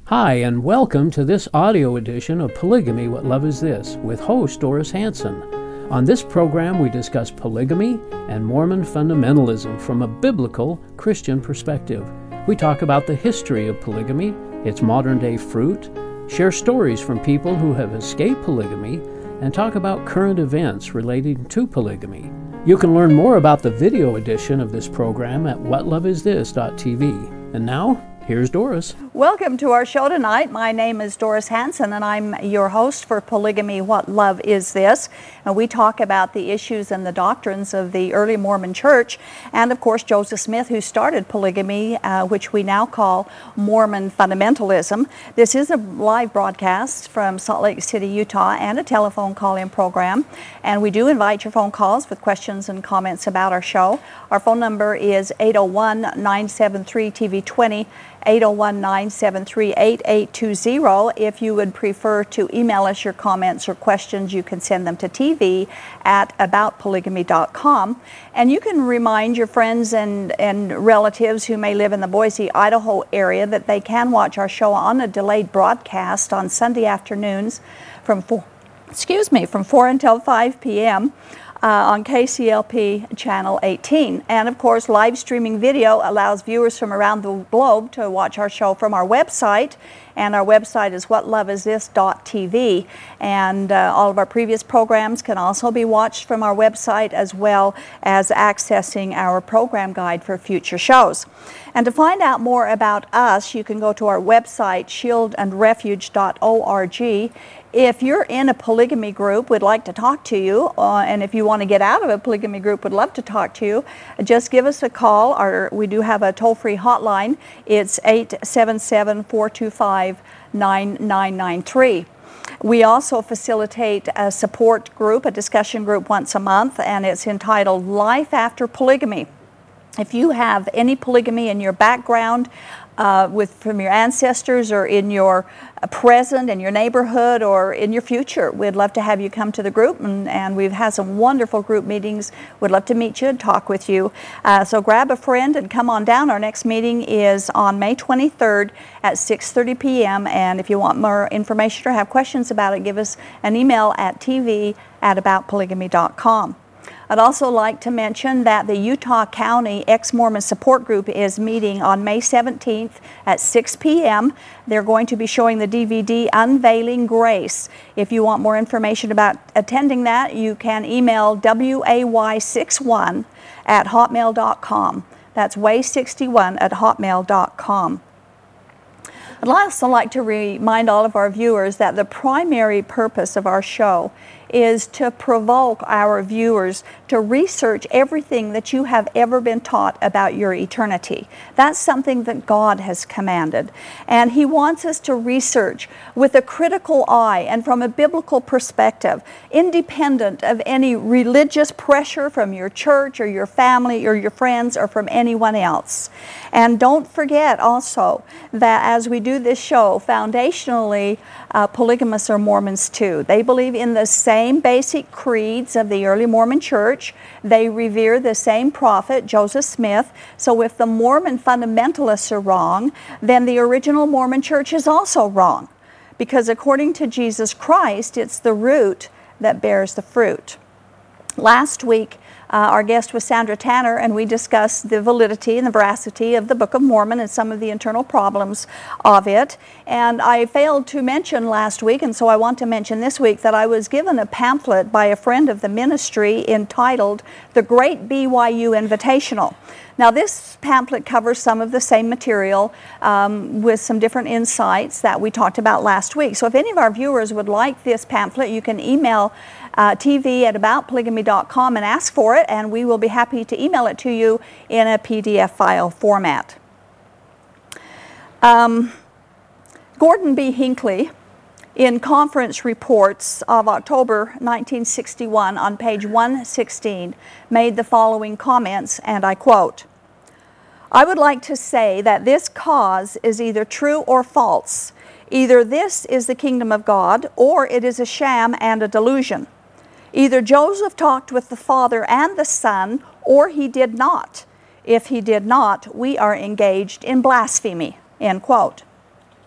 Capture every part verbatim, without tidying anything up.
Hi, and welcome to this audio edition of Polygamy, What Love Is This? With host Doris Hanson. On this program, we discuss polygamy and Mormon fundamentalism from a biblical Christian perspective. We talk about the history of polygamy, its modern-day fruit, share stories from people who have escaped polygamy, and talk about current events relating to polygamy. You can learn more about the video edition of this program at what love is this dot t v. And now, here's Doris. Welcome to our show tonight. My name is Doris Hanson, and I'm your host for Polygamy, What Love Is This? And we talk about the issues and the doctrines of the early Mormon Church, and of course Joseph Smith, who started polygamy, uh, which we now call Mormon fundamentalism. This is a live broadcast from Salt Lake City, Utah, and a telephone call-in program. And we do invite your phone calls with questions and comments about our show. Our phone number is eight oh one, nine seven three, T V twenty, eight oh one, nine seven three, eight eight two zero. If you would prefer to email us your comments or questions, you can send them to T V at about polygamy dot com. And you can remind your friends and, and relatives who may live in the Boise, Idaho area that they can watch our show on a delayed broadcast on Sunday afternoons from four, excuse me, from four until five p m Uh, on K C L P Channel eighteen. And of course, live streaming video allows viewers from around the globe to watch our show from our website. And our website is what love is this dot t v. And uh, all of our previous programs can also be watched from our website, as well as accessing our program guide for future shows. And to find out more about us, you can go to our website, shield and refuge dot org. If you're in a polygamy group, we'd like to talk to you, uh, and if you want to get out of a polygamy group, we'd love to talk to you. Just give us a call. Our, we do have a toll-free hotline. It's eight seven seven, four two five, nine nine nine three. We also facilitate a support group, a discussion group once a month, and it's entitled Life After Polygamy. If you have any polygamy in your background, uh, with from your ancestors or in your uh, present, in your neighborhood, or in your future, we'd love to have you come to the group, and, and we've had some wonderful group meetings. We'd love to meet you and talk with you. Uh, so grab a friend and come on down. Our next meeting is on May twenty-third at six thirty p m And if you want more information or have questions about it, give us an email at t v at about polygamy dot com. I'd also like to mention that the Utah County Ex-Mormon Support Group is meeting on May seventeenth at six p m They're going to be showing the D V D Unveiling Grace. If you want more information about attending that, you can email w a y sixty-one at hotmail dot com. That's way sixty-one at hotmail dot com. I'd also like to remind all of our viewers that the primary purpose of our show is to provoke our viewers to research everything that you have ever been taught about your eternity. That's something that God has commanded. And He wants us to research with a critical eye and from a biblical perspective, independent of any religious pressure from your church or your family or your friends or from anyone else. And don't forget also that as we do this show, foundationally, uh, polygamists are Mormons too. They believe in the same Same basic creeds of the early Mormon Church. They revere the same prophet, Joseph Smith. So if the Mormon fundamentalists are wrong, then the original Mormon Church is also wrong. Because according to Jesus Christ, it's the root that bears the fruit. Last week, Uh, our guest was Sandra Tanner, and we discussed the validity and the veracity of the Book of Mormon and some of the internal problems of it. And I failed to mention last week, and so I want to mention this week, that I was given a pamphlet by a friend of the ministry entitled The Great B Y U Invitational. Now, this pamphlet covers some of the same material um, with some different insights that we talked about last week. So if any of our viewers would like this pamphlet, you can email uh, T V at about polygamy dot com and ask for it, and we will be happy to email it to you in a P D F file format. Um, Gordon B. Hinckley, in Conference Reports of October nineteen sixty-one on page one sixteen, made the following comments, and I quote, "I would like to say that this cause is either true or false. Either this is the kingdom of God, or it is a sham and a delusion. Either Joseph talked with the Father and the Son, or he did not. If he did not, we are engaged in blasphemy," end quote.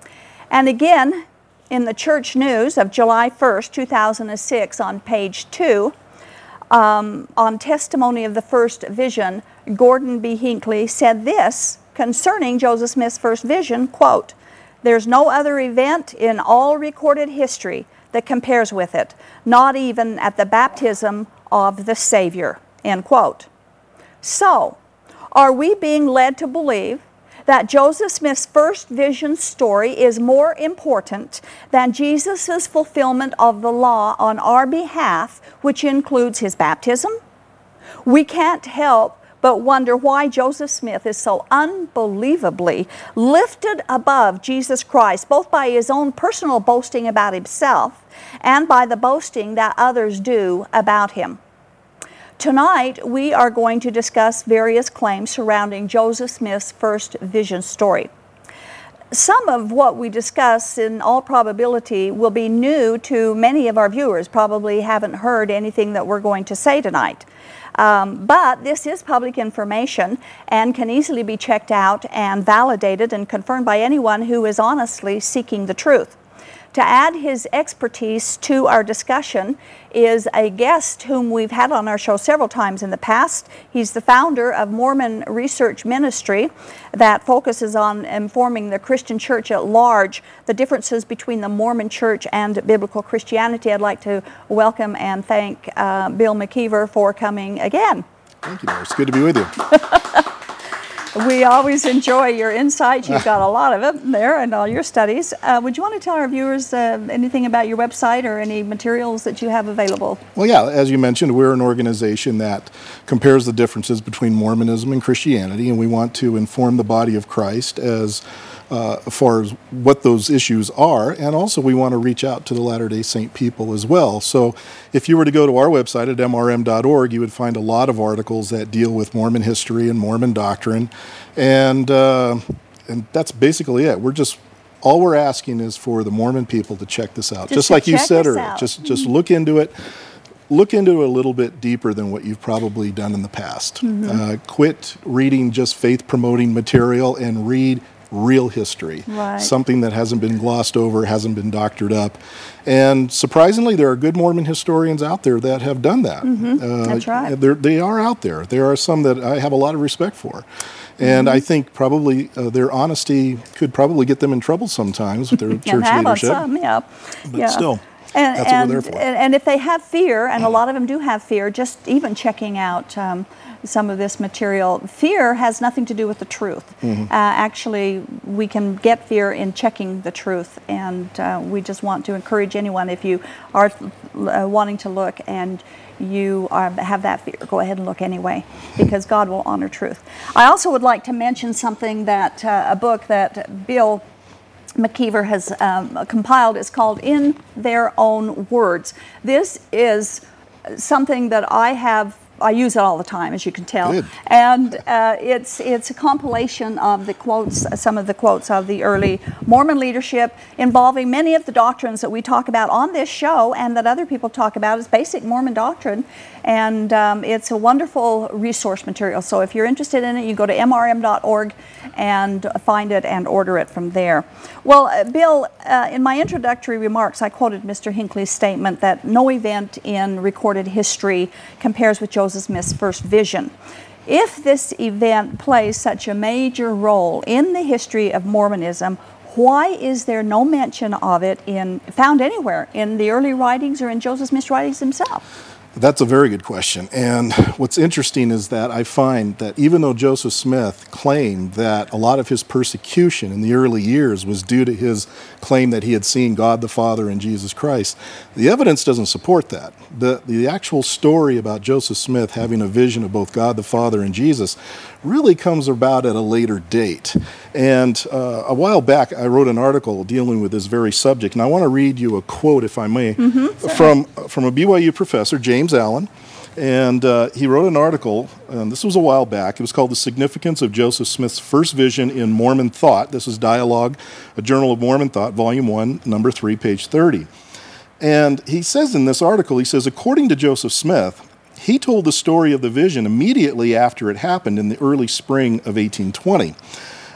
And again, in the Church News of July first, two thousand six, on page two, um, on Testimony of the First Vision, Gordon B. Hinckley said this concerning Joseph Smith's first vision, quote, "There's no other event in all recorded history that compares with it, not even at the baptism of the Savior," end quote. So, are we being led to believe that Joseph Smith's first vision story is more important than Jesus' fulfillment of the law on our behalf, which includes his baptism? We can't help but wonder why Joseph Smith is so unbelievably lifted above Jesus Christ, both by his own personal boasting about himself and by the boasting that others do about him. Tonight, we are going to discuss various claims surrounding Joseph Smith's first vision story. Some of what we discuss, in all probability, will be new to many of our viewers, probably haven't heard anything that we're going to say tonight. Um, but this is public information and can easily be checked out and validated and confirmed by anyone who is honestly seeking the truth. To add his expertise to our discussion is a guest whom we've had on our show several times in the past. He's the founder of Mormon Research Ministry that focuses on informing the Christian church at large, the differences between the Mormon church and biblical Christianity. I'd like to welcome and thank uh, Bill McKeever for coming again. Thank you, Doris. Good to be with you. We always enjoy your insights. You've got a lot of it there and all your studies. Uh, would you want to tell our viewers uh, anything about your website or any materials that you have available? Well, yeah, as you mentioned, we're an organization that compares the differences between Mormonism and Christianity, and we want to inform the body of Christ as uh, far as what those issues are, and also we want to reach out to the Latter-day Saint people as well. So if you were to go to our website at M R M dot org, you would find a lot of articles that deal with Mormon history and Mormon doctrine, and uh, and that's basically it. We're just all we're asking is for the Mormon people to check this out, just, just like you said earlier. Out. Just just mm-hmm. look into it. Look into it a little bit deeper than what you've probably done in the past. Mm-hmm. uh, quit reading just faith-promoting material and read real history, right. Something that hasn't been glossed over, hasn't been doctored up. And surprisingly, there are good Mormon historians out there that have done that. Mm-hmm. uh, That's right. They are out there. There are some that I have a lot of respect for. And mm-hmm. I think probably uh, their honesty could probably get them in trouble sometimes with their church and leadership. Some, yeah. But yeah. still. And, That's and, what we're there for. And, and if they have fear, and a lot of them do have fear, just even checking out um, some of this material, fear has nothing to do with the truth. Mm-hmm. Uh, actually, we can get fear in checking the truth, and uh, we just want to encourage anyone, if you are uh, wanting to look and you are, have that fear, go ahead and look anyway, because God will honor truth. I also would like to mention something that, uh, a book that Bill McKeever has um, compiled. Is called In Their Own Words. This is something that I have, I use it all the time, as you can tell. Good. And uh, it's it's a compilation of the quotes, some of the quotes of the early Mormon leadership, involving many of the doctrines that we talk about on this show and that other people talk about as basic Mormon doctrine. And um, it's a wonderful resource material. So if you're interested in it, you go to M R M dot org and find it and order it from there. Well, uh, Bill, uh, in my introductory remarks, I quoted Mister Hinckley's statement that no event in recorded history compares with Joseph Smith's first vision. If this event plays such a major role in the history of Mormonism, why is there no mention of it in found anywhere in the early writings or in Joseph Smith's writings himself? That's a very good question. And what's interesting is that I find that even though Joseph Smith claimed that a lot of his persecution in the early years was due to his claim that he had seen God the Father and Jesus Christ, the evidence doesn't support that. The, the actual story about Joseph Smith having a vision of both God the Father and Jesus really comes about at a later date. And uh, a while back, I wrote an article dealing with this very subject, and I want to read you a quote, if I may, mm-hmm, from, from a B Y U professor, James Allen. And uh, he wrote an article, and this was a while back. It was called The Significance of Joseph Smith's First Vision in Mormon Thought. This is Dialogue, a Journal of Mormon Thought, Volume one, Number three, page thirty. And he says in this article, he says, according to Joseph Smith, he told the story of the vision immediately after it happened in the early spring of eighteen twenty.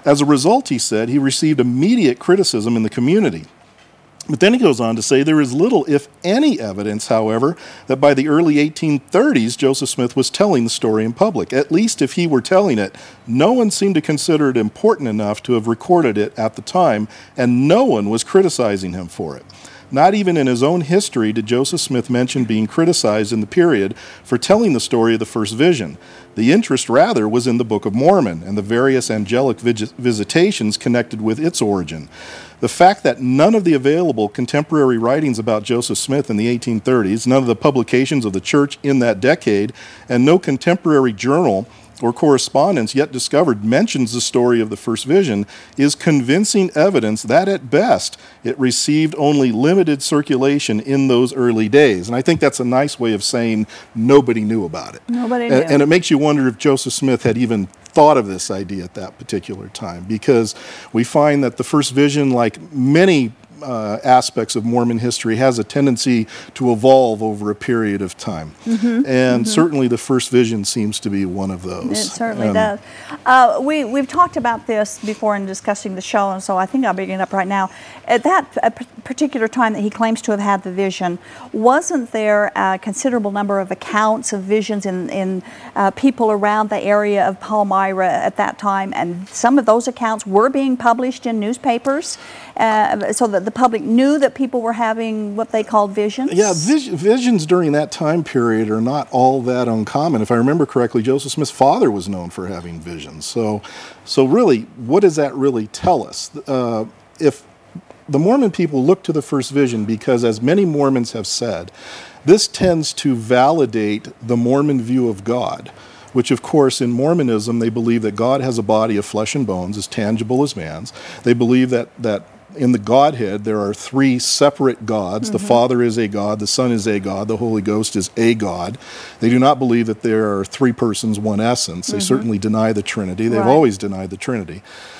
As a result, he said, he received immediate criticism in the community. But then he goes on to say there is little, if any, evidence, however, that by the early eighteen thirties, Joseph Smith was telling the story in public. At least if he were telling it, no one seemed to consider it important enough to have recorded it at the time, and no one was criticizing him for it. Not even in his own history did Joseph Smith mention being criticized in the period for telling the story of the first vision. The interest, rather, was in the Book of Mormon and the various angelic vis- visitations connected with its origin. The fact that none of the available contemporary writings about Joseph Smith in the eighteen thirties, none of the publications of the church in that decade, and no contemporary journal or correspondence yet discovered mentions the story of the first vision is convincing evidence that at best it received only limited circulation in those early days. And I think that's a nice way of saying nobody knew about it. Nobody knew. And, and it makes you wonder if Joseph Smith had even thought of this idea at that particular time, because we find that the first vision, like many Uh, aspects of Mormon history, has a tendency to evolve over a period of time. Mm-hmm, and mm-hmm. certainly the first vision seems to be one of those. It certainly um, does. Uh, we, we've talked about this before in discussing the show, and so I think I'll bring it up right now. At that uh, particular time that he claims to have had the vision, wasn't there a considerable number of accounts of visions in, in uh, people around the area of Palmyra at that time, and some of those accounts were being published in newspapers, uh, so that the public knew that people were having what they called visions? Yeah, vis- visions during that time period are not all that uncommon. If I remember correctly, Joseph Smith's father was known for having visions. So, so really, what does that really tell us? Uh, if the Mormon people look to the first vision because, as many Mormons have said, this tends to validate the Mormon view of God, which, of course, in Mormonism, they believe that God has a body of flesh and bones, as tangible as man's. They believe that that in the Godhead, there are three separate gods. Mm-hmm. The Father is a God, the Son is a God, the Holy Ghost is a God. They do not believe that there are three persons, one essence. They mm-hmm. certainly deny the Trinity. They've right. always denied the Trinity.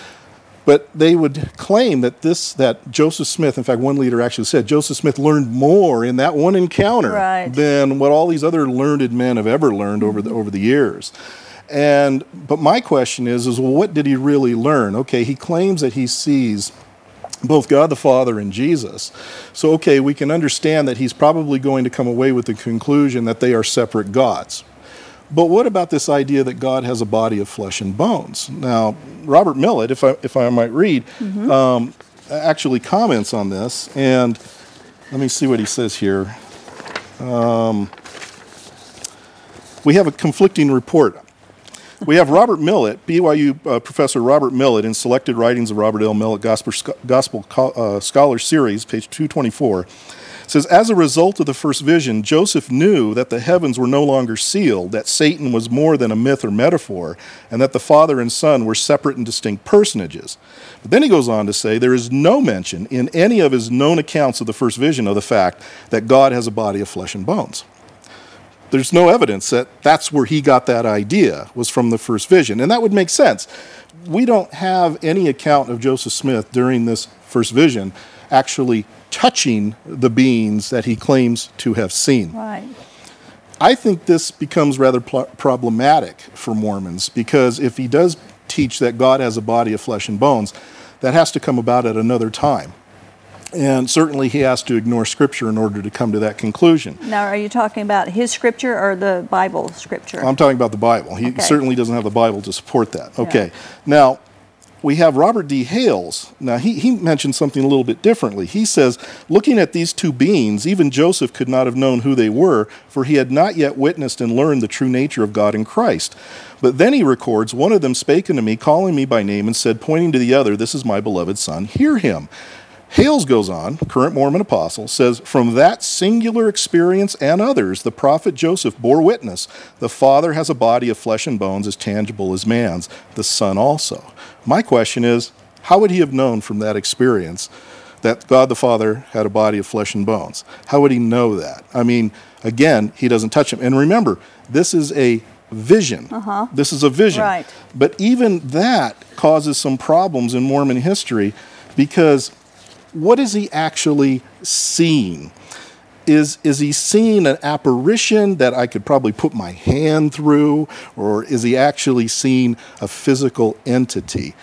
But they would claim that this, that Joseph Smith, in fact, one leader actually said, Joseph Smith learned more in that one encounter right. than what all these other learned men have ever learned mm-hmm. over the, over the years. And, but my question is, is, well, what did he really learn? Okay, he claims that he sees both God the Father and Jesus. So, okay, we can understand that he's probably going to come away with the conclusion that they are separate gods. But what about this idea that God has a body of flesh and bones? Now, Robert Millett, if I, if I might read, mm-hmm. um, actually comments on this, and let me see what he says here. Um, we have a conflicting report. We have Robert Millett, B Y U uh, Professor Robert Millett, in Selected Writings of Robert L. Millett, Gospel, Gospel uh, Scholar Series, page two twenty-four, says, as a result of the first vision, Joseph knew that the heavens were no longer sealed, that Satan was more than a myth or metaphor, and that the Father and Son were separate and distinct personages. But then he goes on to say, there is no mention in any of his known accounts of the first vision of the fact that God has a body of flesh and bones. There's no evidence that that's where he got that idea, was from the first vision. And that would make sense. We don't have any account of Joseph Smith during this first vision actually touching the beings that he claims to have seen. Right. I think this becomes rather pl- problematic for Mormons, because if he does teach that God has a body of flesh and bones, that has to come about at another time. And certainly he has to ignore Scripture in order to come to that conclusion. Now, are you talking about his Scripture or the Bible Scripture? I'm talking about the Bible. He okay. certainly doesn't have the Bible to support that. Okay. Yeah. Now, we have Robert D. Hales. Now, he, he mentioned something a little bit differently. He says, looking at these two beings, even Joseph could not have known who they were, for he had not yet witnessed and learned the true nature of God in Christ. But then he records, one of them spake unto me, calling me by name, and said, pointing to the other, this is my beloved Son, hear him. Hales goes on, current Mormon apostle, says, from that singular experience and others, the prophet Joseph bore witness, the Father has a body of flesh and bones as tangible as man's, the Son also. My question is, how would he have known from that experience that God the Father had a body of flesh and bones? How would he know that? I mean, again, he doesn't touch him. And remember, this is a vision. Uh-huh. This is a vision. Right. But even that causes some problems in Mormon history, because what is he actually seeing? Is, is he seeing an apparition that I could probably put my hand through, or is he actually seeing a physical entity?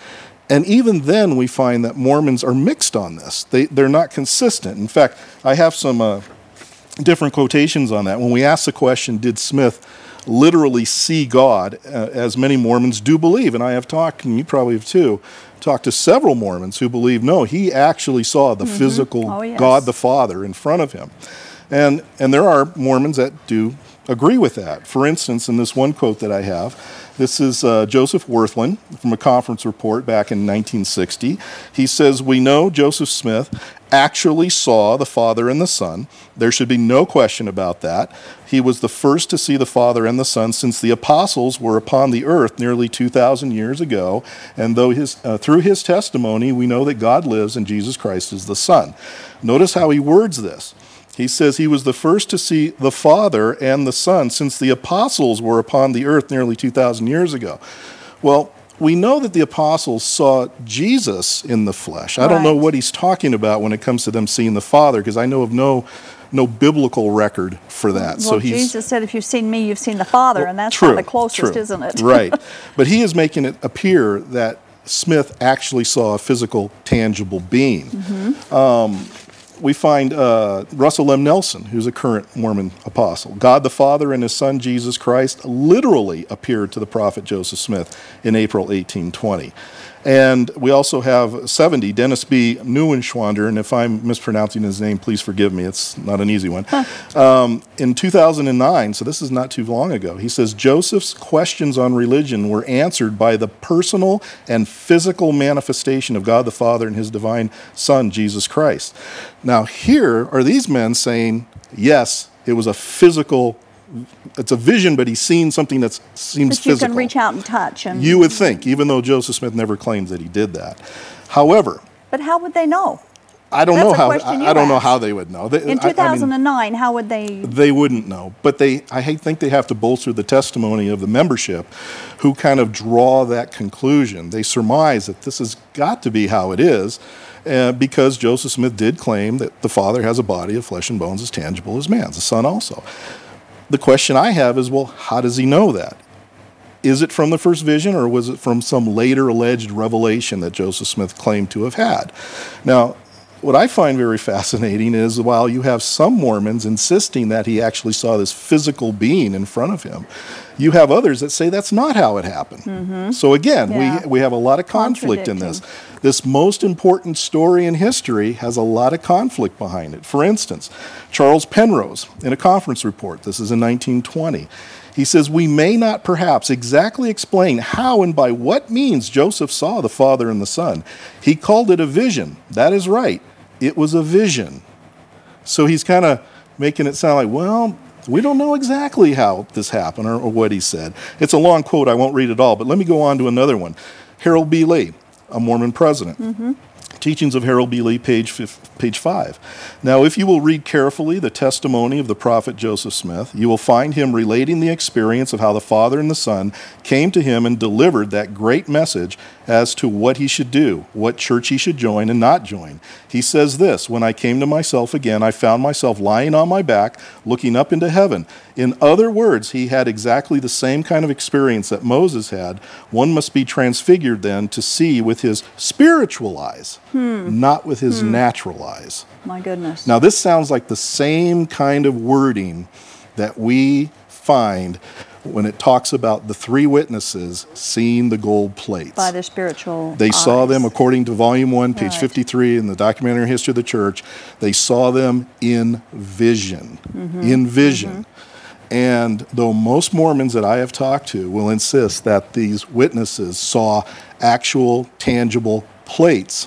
And even then, we find that Mormons are mixed on this. They, they're not consistent. In fact, I have some uh, different quotations on that. When we ask the question, did Smith literally see God, uh, as many Mormons do believe, and I have talked, and you probably have too, talked to several Mormons who believe, no, he actually saw the mm-hmm. physical oh, yes. God the Father in front of him. And, and there are Mormons that do agree with that. For instance, in this one quote that I have, this is uh, Joseph Wirthlin from a conference report back in nineteen sixty. He says, we know Joseph Smith actually saw the Father and the Son. There should be no question about that. He was the first to see the Father and the Son since the apostles were upon the earth nearly two thousand years ago. And though his, uh, through his testimony, we know that God lives and Jesus Christ is the Son. Notice how he words this. He says he was the first to see the Father and the Son since the apostles were upon the earth nearly two thousand years ago. Well, we know that the apostles saw Jesus in the flesh. I don't know what he's talking about when it comes to them seeing the Father, because I know of no no biblical record for that. Well, so he's, Jesus said, if you've seen me, you've seen the Father, well, and that's true, not the closest, true. isn't it? Right. But he is making it appear that Smith actually saw a physical, tangible being. Mm-hmm. Um, we find uh, Russell M. Nelson, who's a current Mormon apostle. God the Father and his Son, Jesus Christ, literally appeared to the prophet Joseph Smith in April eighteen twenty. And we also have seventy, Dennis B. Neuenschwander, and if I'm mispronouncing his name, please forgive me. It's not an easy one. Huh. Um, in two thousand nine, so this is not too long ago, he says, Joseph's questions on religion were answered by the personal and physical manifestation of God the Father and his divine Son, Jesus Christ. Now here are these men saying, yes, it was a physical it's a vision, but he's seen something that seems that you physical. can reach out and touch. And you would think, even though Joseph Smith never claims that he did that. However, but how would they know? I don't That's know a how. question you I, I don't know asked. how they would know. They, In two thousand nine, I mean, how would they? They wouldn't know. But they, I think they have to bolster the testimony of the membership, who kind of draw that conclusion. They surmise that this has got to be how it is. Uh, because Joseph Smith did claim that the Father has a body of flesh and bones as tangible as man's, the Son also. The question I have is, well, how does he know that? Is it from the first vision, or was it from some later alleged revelation that Joseph Smith claimed to have had? Now, what I find very fascinating is, while you have some Mormons insisting that he actually saw this physical being in front of him, you have others that say that's not how it happened. Mm-hmm. So again, yeah. we we have a lot of conflict in this. This most important story in history has a lot of conflict behind it. For instance, Charles Penrose, in a conference report, this is in nineteen twenty, he says, we may not perhaps exactly explain how and by what means Joseph saw the Father and the Son. He called it a vision. That is right. It was a vision. So he's kind of making it sound like, well, we don't know exactly how this happened or, or what he said. It's a long quote. I won't read it all, but let me go on to another one. Harold B. Lee, a Mormon president. Mm-hmm. Teachings of Harold B. Lee, page f- page five. Now, if you will read carefully the testimony of the prophet Joseph Smith, you will find him relating the experience of how the Father and the Son came to him and delivered that great message as to what he should do, what church he should join and not join. He says this, when I came to myself again, I found myself lying on my back, looking up into heaven. In other words, he had exactly the same kind of experience that Moses had. One must be transfigured then to see with his spiritual eyes, hmm. not with his hmm. natural eyes. My goodness. Now, this sounds like the same kind of wording that we find when it talks about the three witnesses seeing the gold plates. By their spiritual They eyes. saw them, according to Volume one, page right. fifty-three in the Documentary History of the Church, they saw them in vision. Mm-hmm. In vision. Mm-hmm. And though most Mormons that I have talked to will insist that these witnesses saw actual, tangible plates,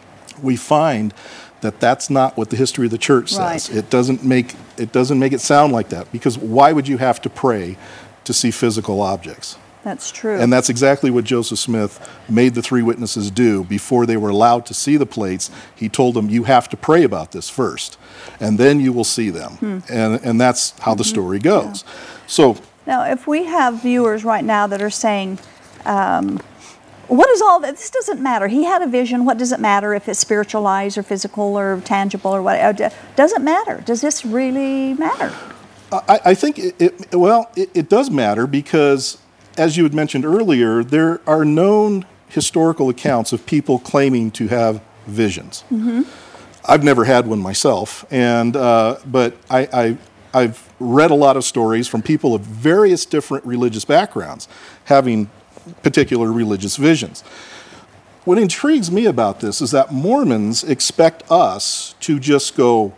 we find that that's not what the history of the church says. Right. It doesn't make it doesn't make it sound like that, because why would you have to pray to see physical objects? That's true. And that's exactly what Joseph Smith made the three witnesses do before they were allowed to see the plates. He told them, you have to pray about this first, and then you will see them. Hmm. And and that's how mm-hmm. the story goes. Yeah. So now, if we have viewers right now that are saying, um, what is all that? This doesn't matter. He had a vision. What does it matter if it's spiritual eyes or physical or tangible or what? Doesn't matter. Does this really matter? I, I think, it, it, well, it, it does matter because, as you had mentioned earlier, there are known historical accounts of people claiming to have visions. Mm-hmm. I've never had one myself, and uh, but I, I, I've read a lot of stories from people of various different religious backgrounds having particular religious visions. What intrigues me about this is that Mormons expect us to just go,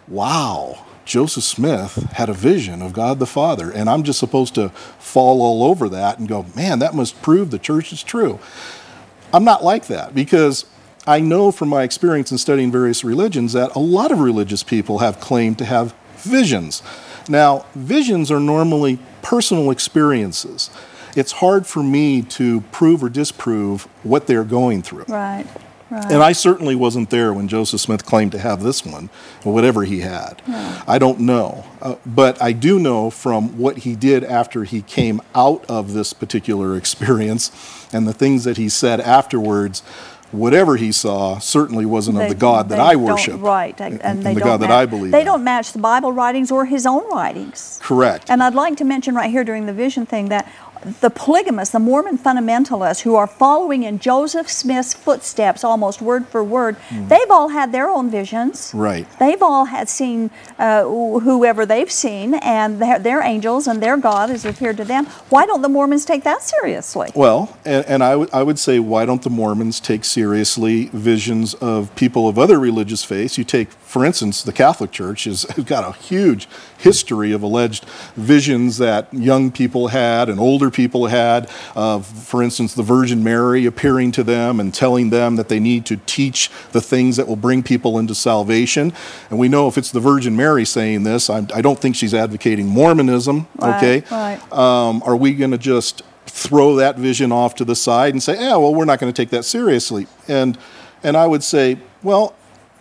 wow, Joseph Smith had a vision of God the Father, and I'm just supposed to fall all over that and go, man, that must prove the church is true. I'm not like that, because I know from my experience in studying various religions that a lot of religious people have claimed to have visions. Now, visions are normally personal experiences. It's hard for me to prove or disprove what they're going through. Right, right. And I certainly wasn't there when Joseph Smith claimed to have this one, or whatever he had. Yeah. I don't know. Uh, but I do know from what he did after he came out of this particular experience and the things that he said afterwards, whatever he saw certainly wasn't They- of the God that they I don't- worship. Right, and, and they the don't God that match- I believe They in. don't match the Bible writings or his own writings. Correct. And I'd like to mention right here during the vision thing that the polygamists, the Mormon fundamentalists who are following in Joseph Smith's footsteps almost word for word, they've all had their own visions. Right. They've all had seen uh, whoever they've seen, and their, their angels and their God has appeared to them. Why don't the Mormons take that seriously? Well, and, and I, w- I would say, why don't the Mormons take seriously visions of people of other religious faiths? You take, for instance, the Catholic Church has got a huge history of alleged visions that young people had and older people had. Uh, for instance, the Virgin Mary appearing to them and telling them that they need to teach the things that will bring people into salvation. And we know if it's the Virgin Mary saying this, I'm, I don't think she's advocating Mormonism, Right, okay? right. Um, are we going to just throw that vision off to the side and say, yeah, well, we're not going to take that seriously? And and I would say, well,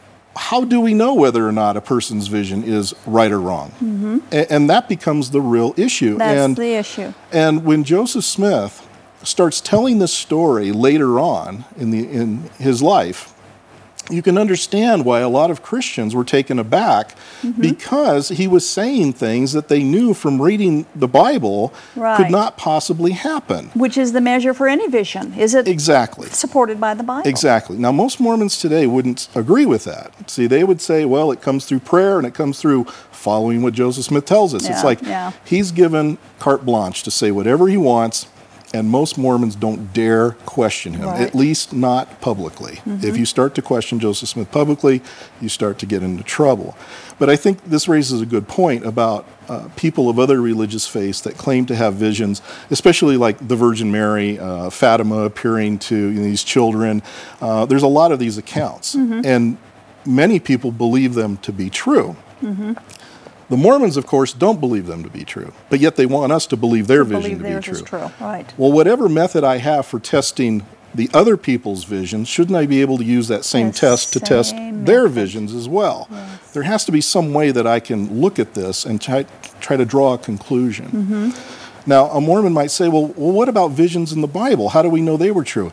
how do we know whether or not a person's vision is right or wrong? Mm-hmm. A- and that becomes the real issue. That's and, the issue. and when Joseph Smith starts telling this story later on in the in his life, you can understand why a lot of Christians were taken aback, Mm-hmm. because he was saying things that they knew from reading the Bible Right. could not possibly happen. Which is the measure for any vision. Is it Exactly. supported by the Bible? Exactly. Now, most Mormons today wouldn't agree with that. See, they would say, well, it comes through prayer and it comes through following what Joseph Smith tells us. Yeah, it's like yeah. he's given carte blanche to say whatever he wants, and most Mormons don't dare question him, Right. at least not publicly. Mm-hmm. If you start to question Joseph Smith publicly, you start to get into trouble. But I think this raises a good point about uh, people of other religious faiths that claim to have visions, especially like the Virgin Mary, uh, Fatima appearing to you know, these children. Uh, there's a lot of these accounts, Mm-hmm. and many people believe them to be true. Mm-hmm. The Mormons, of course, don't believe them to be true, but yet they want us to believe their To vision believe to theirs be is true. Right. Well, whatever method I have for testing the other people's visions, shouldn't I be able to use that same The test to test same their method. visions as well? There has to be some way that I can look at this and try, try to draw a conclusion. Mm-hmm. Now, a Mormon might say, well, well, what about visions in the Bible? How do we know they were true?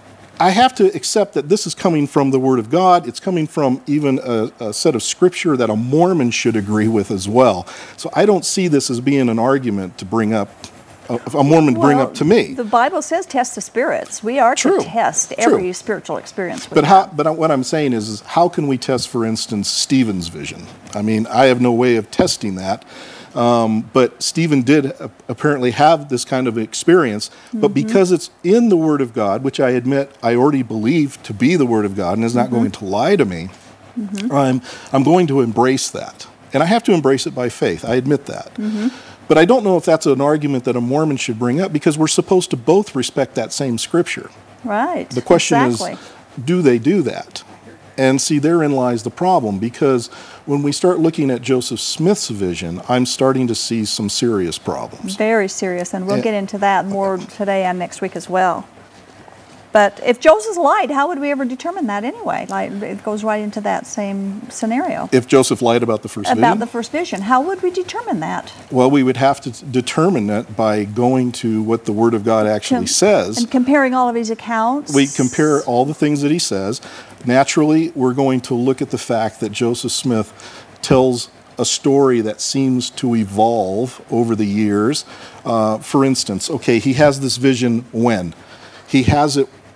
I have to accept that this is coming from the Word of God. It's coming from even a, a set of Scripture that a Mormon should agree with as well. So I don't see this as being an argument to bring up, a, a Mormon to bring Well, up to me. The Bible says test the spirits. We are True, to test true. every spiritual experience we But have. how? But what I'm saying is, is, how can we test, for instance, Stephen's vision? I mean, I have no way of testing that. Um, but Stephen did uh, apparently have this kind of experience. But because it's in the Word of God, which I admit I already believe to be the Word of God and is not going to lie to me, I'm I'm going to embrace that, and I have to embrace it by faith. I admit that. But I don't know if that's an argument that a Mormon should bring up, because we're supposed to both respect that same Scripture. Right. The question exactly. is, do they do that? And see, therein lies the problem, because when we start looking at Joseph Smith's vision, I'm starting to see some serious problems. Very serious, and we'll Eh, get into that more today and next week as well. But if Joseph lied, how would we ever determine that anyway? Like, it goes right into that same scenario. If Joseph lied about the first About vision, the first vision. How would we determine that? well, we would have to t- determine that by going to what the Word of God actually Com- says. And comparing all of his accounts. We compare all the things that he says. Naturally, we're going to look at the fact that Joseph Smith tells a story that seems to evolve over the years. Uh, for instance, okay, he has this vision when? He has it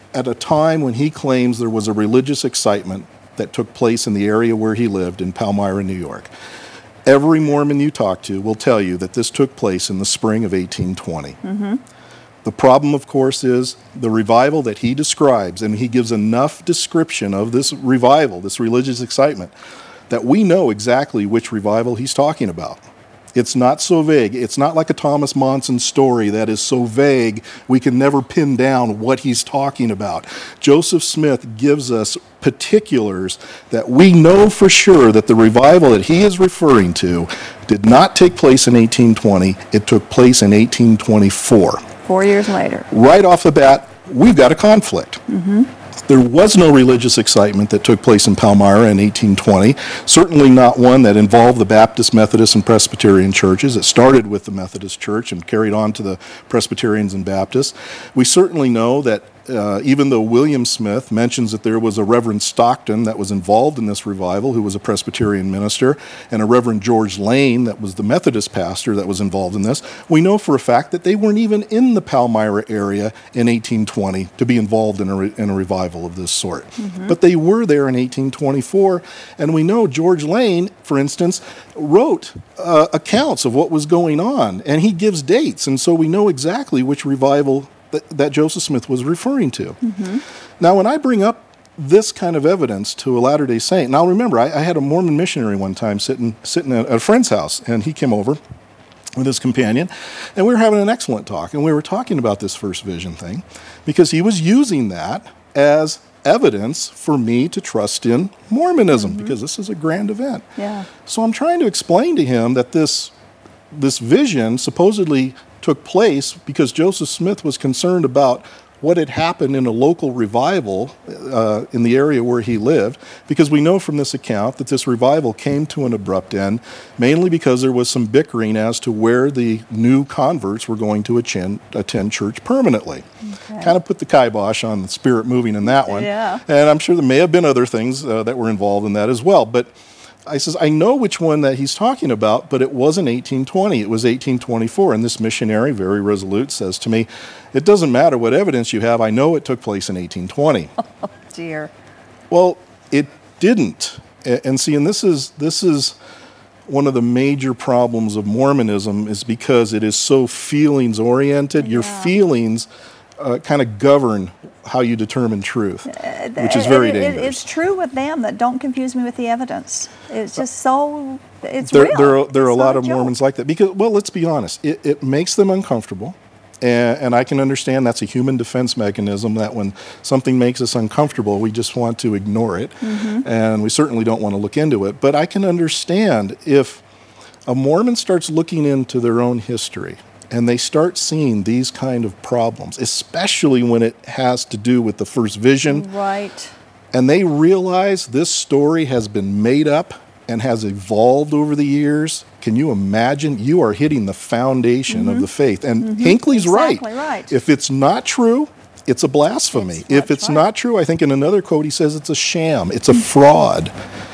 at a time when he claims there was a religious excitement that took place in the area where he lived in Palmyra, New York. Every Mormon you talk to will tell you that this took place in the spring of eighteen twenty. Mm-hmm. The problem, of course, is the revival that he describes, and he gives enough description of this revival, this religious excitement, that we know exactly which revival he's talking about. It's not so vague. It's not like a Thomas Monson story that is so vague we can never pin down what he's talking about. Joseph Smith gives us particulars that we know for sure that the revival that he is referring to did not take place in eighteen twenty. It took place in eighteen twenty-four. Four years later. Right off the bat, we've got a conflict. Mm-hmm. There was no religious excitement that took place in Palmyra in eighteen twenty, certainly not one that involved the Baptist, Methodist, and Presbyterian churches. It started with the Methodist Church and carried on to the Presbyterians and Baptists. We certainly know that uh, even though William Smith mentions that there was a Reverend Stockton that was involved in this revival, who was a Presbyterian minister, and a Reverend George Lane that was the Methodist pastor that was involved in this, we know for a fact that they weren't even in the Palmyra area in eighteen twenty to be involved in a, re- in a revival of this sort. Mm-hmm. But they were there in eighteen twenty-four, and we know George Lane, for instance, wrote uh, accounts of what was going on, and he gives dates, and so we know exactly which revival that, that Joseph Smith was referring to. Mm-hmm. Now, when I bring up this kind of evidence to a Latter-day Saint, now remember, I, I had a Mormon missionary one time sitting sitting at a friend's house, and he came over with his companion, and we were having an excellent talk, and we were talking about this first vision thing, because he was using that as evidence for me to trust in Mormonism, mm-hmm. because this is a grand event. Yeah. So I'm trying to explain to him that this this vision supposedly took place because Joseph Smith was concerned about what had happened in a local revival uh, in the area where he lived, because we know from this account that this revival came to an abrupt end, mainly because there was some bickering as to where the new converts were going to attend, attend church permanently. Okay. Kind of put the kibosh on the spirit moving in that one. Yeah. And I'm sure there may have been other things uh, that were involved in that as well. But I says, I know which one that he's talking about, but it wasn't eighteen twenty, it was eighteen twenty-four. And this missionary, very resolute, says to me, it doesn't matter what evidence you have, I know it took place in eighteen twenty. Oh, dear. Well, it didn't. And see, and this is this is one of the major problems of Mormonism, is because it is so feelings-oriented. Yeah. Your feelings uh, kind of govern how you determine truth, which is very it, it, dangerous. It's true with them that don't confuse me with the evidence. It's just so, it's there, real. There are, there are a lot of joke. Mormons like that because, well, let's be honest, it, it makes them uncomfortable. And, and I can understand that's a human defense mechanism, that when something makes us uncomfortable, we just want to ignore it. Mm-hmm. And we certainly don't want to look into it. But I can understand if a Mormon starts looking into their own history and they start seeing these kind of problems, especially when it has to do with the first vision. Right. And they realize this story has been made up and has evolved over the years. Can you imagine? You are hitting the foundation mm-hmm. of the faith. And mm-hmm. Hinckley's exactly right. right. If it's not true, it's a blasphemy. It's if it's right. not true, I think in another quote he says it's a sham. It's a fraud.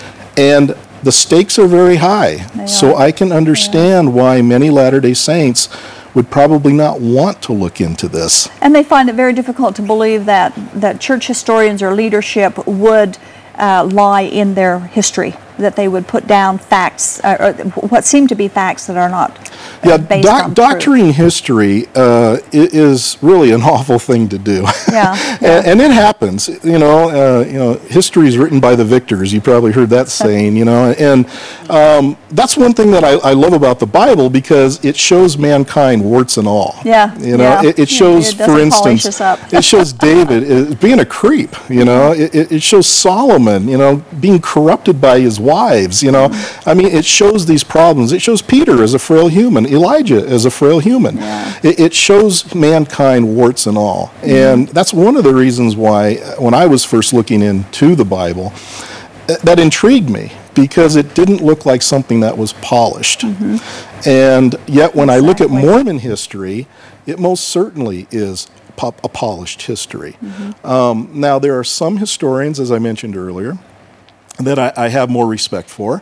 And the stakes are very high. They so are. I can understand why many Latter-day Saints would probably not want to look into this. And they find it very difficult to believe that, that church historians or leadership would uh, lie in their history, that they would put down facts, uh, or what seem to be facts that are not uh, yeah, based doc- on doctoring truth. history uh, is really an awful thing to do. Yeah, and, yeah. and it happens. You know, uh, you know, history is written by the victors. You probably heard that saying. You know, and um, that's one thing that I, I love about the Bible, because it shows mankind warts and all. Yeah, you know, yeah. it, it shows, it for instance, it shows David uh, being a creep. You know, it, it shows Solomon, you know, being corrupted by his wives. You know, mm-hmm. I mean, it shows these problems. It shows Peter as a frail human, Elijah as a frail human. Yeah. It, it shows mankind warts and all. Mm-hmm. And that's one of the reasons why, when I was first looking into the Bible, th- that intrigued me, because it didn't look like something that was polished. Mm-hmm. And yet when exactly. I look at Mormon history, it most certainly is po- a polished history. Mm-hmm. Um, now, there are some historians, as I mentioned earlier, that I, I have more respect for.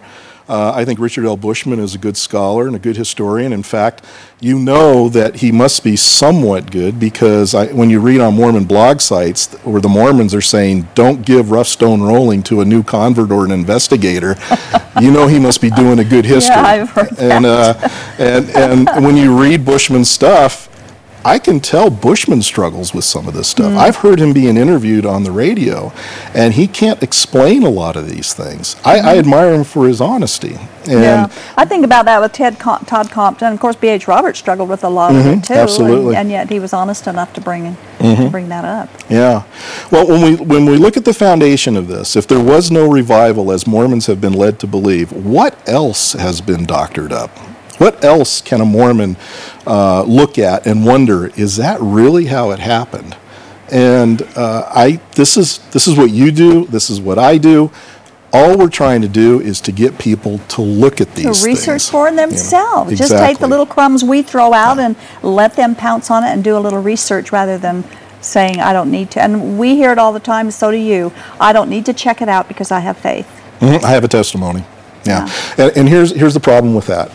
Uh, I think Richard L. Bushman is a good scholar and a good historian. In fact, you know that he must be somewhat good because I, when you read on Mormon blog sites where the Mormons are saying, don't give rough stone rolling to a new convert or an investigator, you know he must be doing a good history. Yeah, I've heard and, uh, and, and when you read Bushman's stuff, I can tell Bushman struggles with some of this stuff. Mm. I've heard him being interviewed on the radio, and he can't explain a lot of these things. I, mm-hmm. I admire him for his honesty. And yeah, I think about that with Ted Com- Todd Compton. Of course, B H Roberts struggled with a lot mm-hmm, of it too, absolutely. And, and yet he was honest enough to bring mm-hmm. to bring that up. Yeah. Well, when we when we look at the foundation of this, if there was no revival, as Mormons have been led to believe, what else has been doctored up? What else can a Mormon uh, look at and wonder, is that really how it happened? And uh, I, this is this is what you do. This is what I do. All we're trying to do is to get people to look at these to research things, for themselves. You know? Just Exactly. take the little crumbs we throw out and let them pounce on it and do a little research rather than saying, I don't need to. And we hear it all the time, so do you. I don't need to check it out because I have faith. Mm-hmm. I have a testimony. Yeah. yeah. And, and here's here's the problem with that.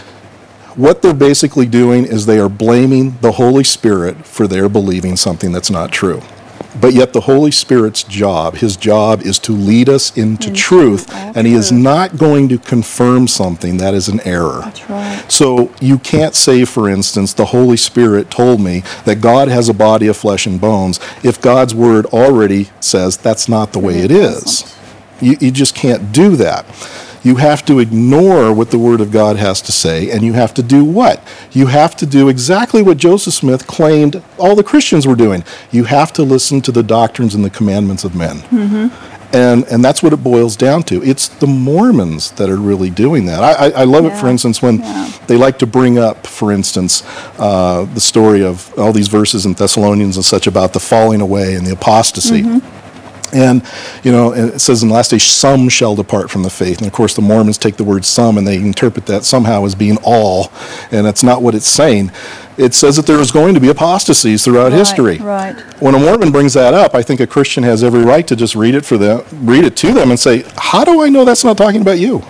What they're basically doing is they are blaming the Holy Spirit for their believing something that's not true. But yet the Holy Spirit's job, his job is to lead us into In truth, truth, and he is truth. not going to confirm something that is an error. That's right. So you can't say, for instance, the Holy Spirit told me that God has a body of flesh and bones, if God's word already says that's not the way it is. You, you just can't do that. You have to ignore what the Word of God has to say, and you have to do what? You have to do exactly what Joseph Smith claimed all the Christians were doing. You have to listen to the doctrines and the commandments of men. Mm-hmm. And and that's what it boils down to. It's the Mormons that are really doing that. I, I, I love yeah. it, for instance, when yeah. they like to bring up, for instance, uh, the story of all these verses in Thessalonians and such about the falling away and the apostasy. Mm-hmm. And, you know, it says in the last days, some shall depart from the faith. And, of course, the Mormons take the word some and they interpret that somehow as being all. And that's not what it's saying. It says that there is going to be apostasies throughout right, history. Right. When a Mormon brings that up, I think a Christian has every right to just read it for them, read it to them and say, how do I know that's not talking about you?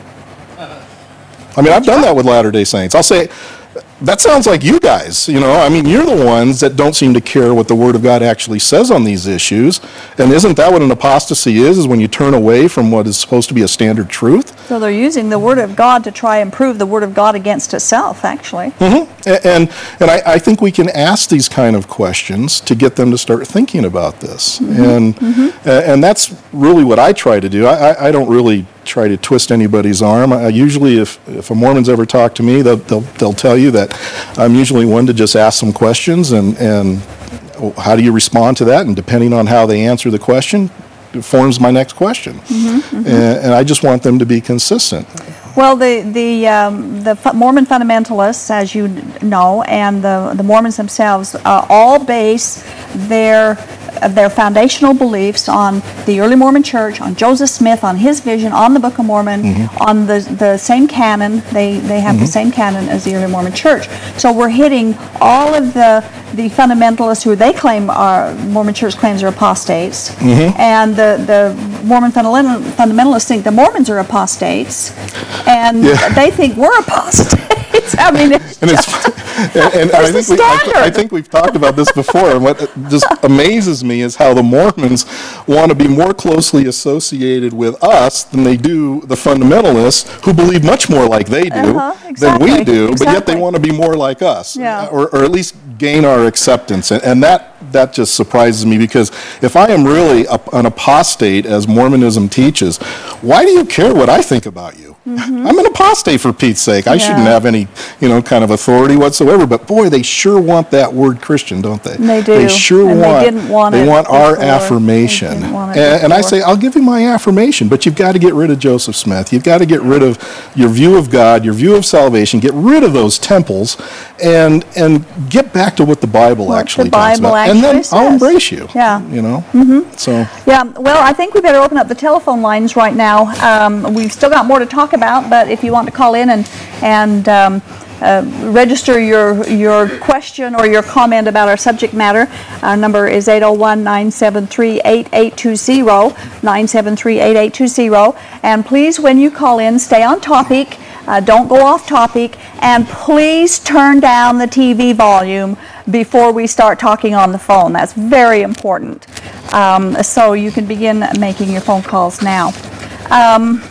I mean, I've done that with Latter-day Saints. I'll say, that sounds like you guys, you know, I mean, you're the ones that don't seem to care what the Word of God actually says on these issues. And isn't that what an apostasy is, is when you turn away from what is supposed to be a standard truth? So they're using the Word of God to try and prove the Word of God against itself, actually. Mm-hmm. And, and I, I think we can ask these kind of questions to get them to start thinking about this. Mm-hmm. And, mm-hmm. and that's really what I try to do. I, I, I don't really try to twist anybody's arm. I usually, if, if a Mormon's ever talk to me, they'll, they'll, they'll tell you that I'm usually one to just ask some questions and, and how do you respond to that? And depending on how they answer the question, it forms my next question. Mm-hmm, mm-hmm. And, and I just want them to be consistent. Well, the the um, the Mormon fundamentalists, as you know, and the the Mormons themselves, uh, all base their their foundational beliefs on the early Mormon Church, on Joseph Smith, on his vision, on the Book of Mormon, mm-hmm. on the the same canon. They they have mm-hmm. the same canon as the early Mormon Church. So we're hitting all of the the fundamentalists who they claim are Mormon Church claims are apostates, mm-hmm. and the the Mormon fundamentalists think the Mormons are apostates. And yeah. they think we're apostates. I mean, it's and, just, it's, and, and I, think we, I, I think we've talked about this before. And what just amazes me is how the Mormons want to be more closely associated with us than they do the fundamentalists, who believe much more like they do uh-huh, exactly, than we do, exactly. but yet they want to be more like us, yeah. or, or at least gain our acceptance. And, and that that just surprises me, because if I am really a, an apostate, as Mormonism teaches, why do you care what I think about you? Mm-hmm. I'm an apostate, for Pete's sake. I yeah. shouldn't have any, you know, kind of authority whatsoever. But boy, they sure want that word Christian, don't they? They do. They sure and want. They didn't want they it want our before. affirmation. They didn't want it and, and I before. say, I'll give you my affirmation, but you've got to get rid of Joseph Smith. You've got to get rid of your view of God, your view of salvation. Get rid of those temples, and and get back to what the Bible what actually the Bible talks about. Actually and then says. I'll embrace you. Yeah. You know. Mm-hmm. So. Yeah. Well, I think we better open up the telephone lines right now. Um, we've still got more to talk about, but if you want to call in and and um, uh, register your your question or your comment about our subject matter. Our number is eight oh one, nine seven three, eight eight two zero, nine seven three, eight eight two zero. And please, when you call in, stay on topic. Uh, don't go off topic, and please turn down the T V volume before we start talking on the phone. That's very important. Um, so you can begin making your phone calls now. Um,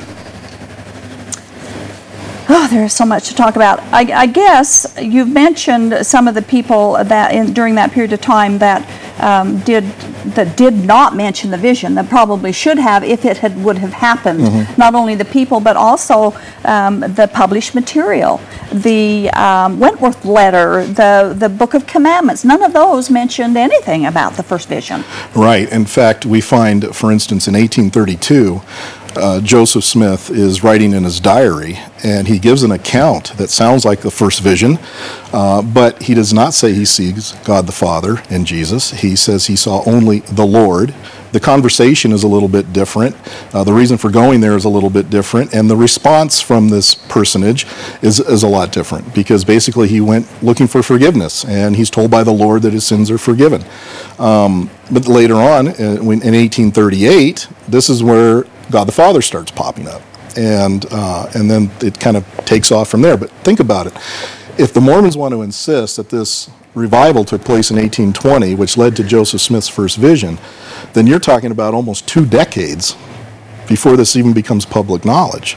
oh, there's so much to talk about. I, I guess you've mentioned some of the people that in, during that period of time that um, did that did not mention the vision, that probably should have if it had would have happened. Mm-hmm. Not only the people, but also um, the published material, the um, Wentworth letter, the the Book of Commandments. None of those mentioned anything about the first vision. Right. In fact, we find, for instance, in eighteen thirty-two, uh, Joseph Smith is writing in his diary, and he gives an account that sounds like the first vision, uh, but he does not say he sees God the Father and Jesus. He says he saw only the Lord. The conversation is a little bit different. Uh, the reason for going there is a little bit different, and the response from this personage is, is a lot different, because basically he went looking for forgiveness, and he's told by the Lord that his sins are forgiven. Um, but later on, in, in eighteen thirty-eight, this is where God the Father starts popping up, and uh, and then it kind of takes off from there. But think about it. If the Mormons want to insist that this revival took place in eighteen twenty, which led to Joseph Smith's first vision, then you're talking about almost two decades before this even becomes public knowledge.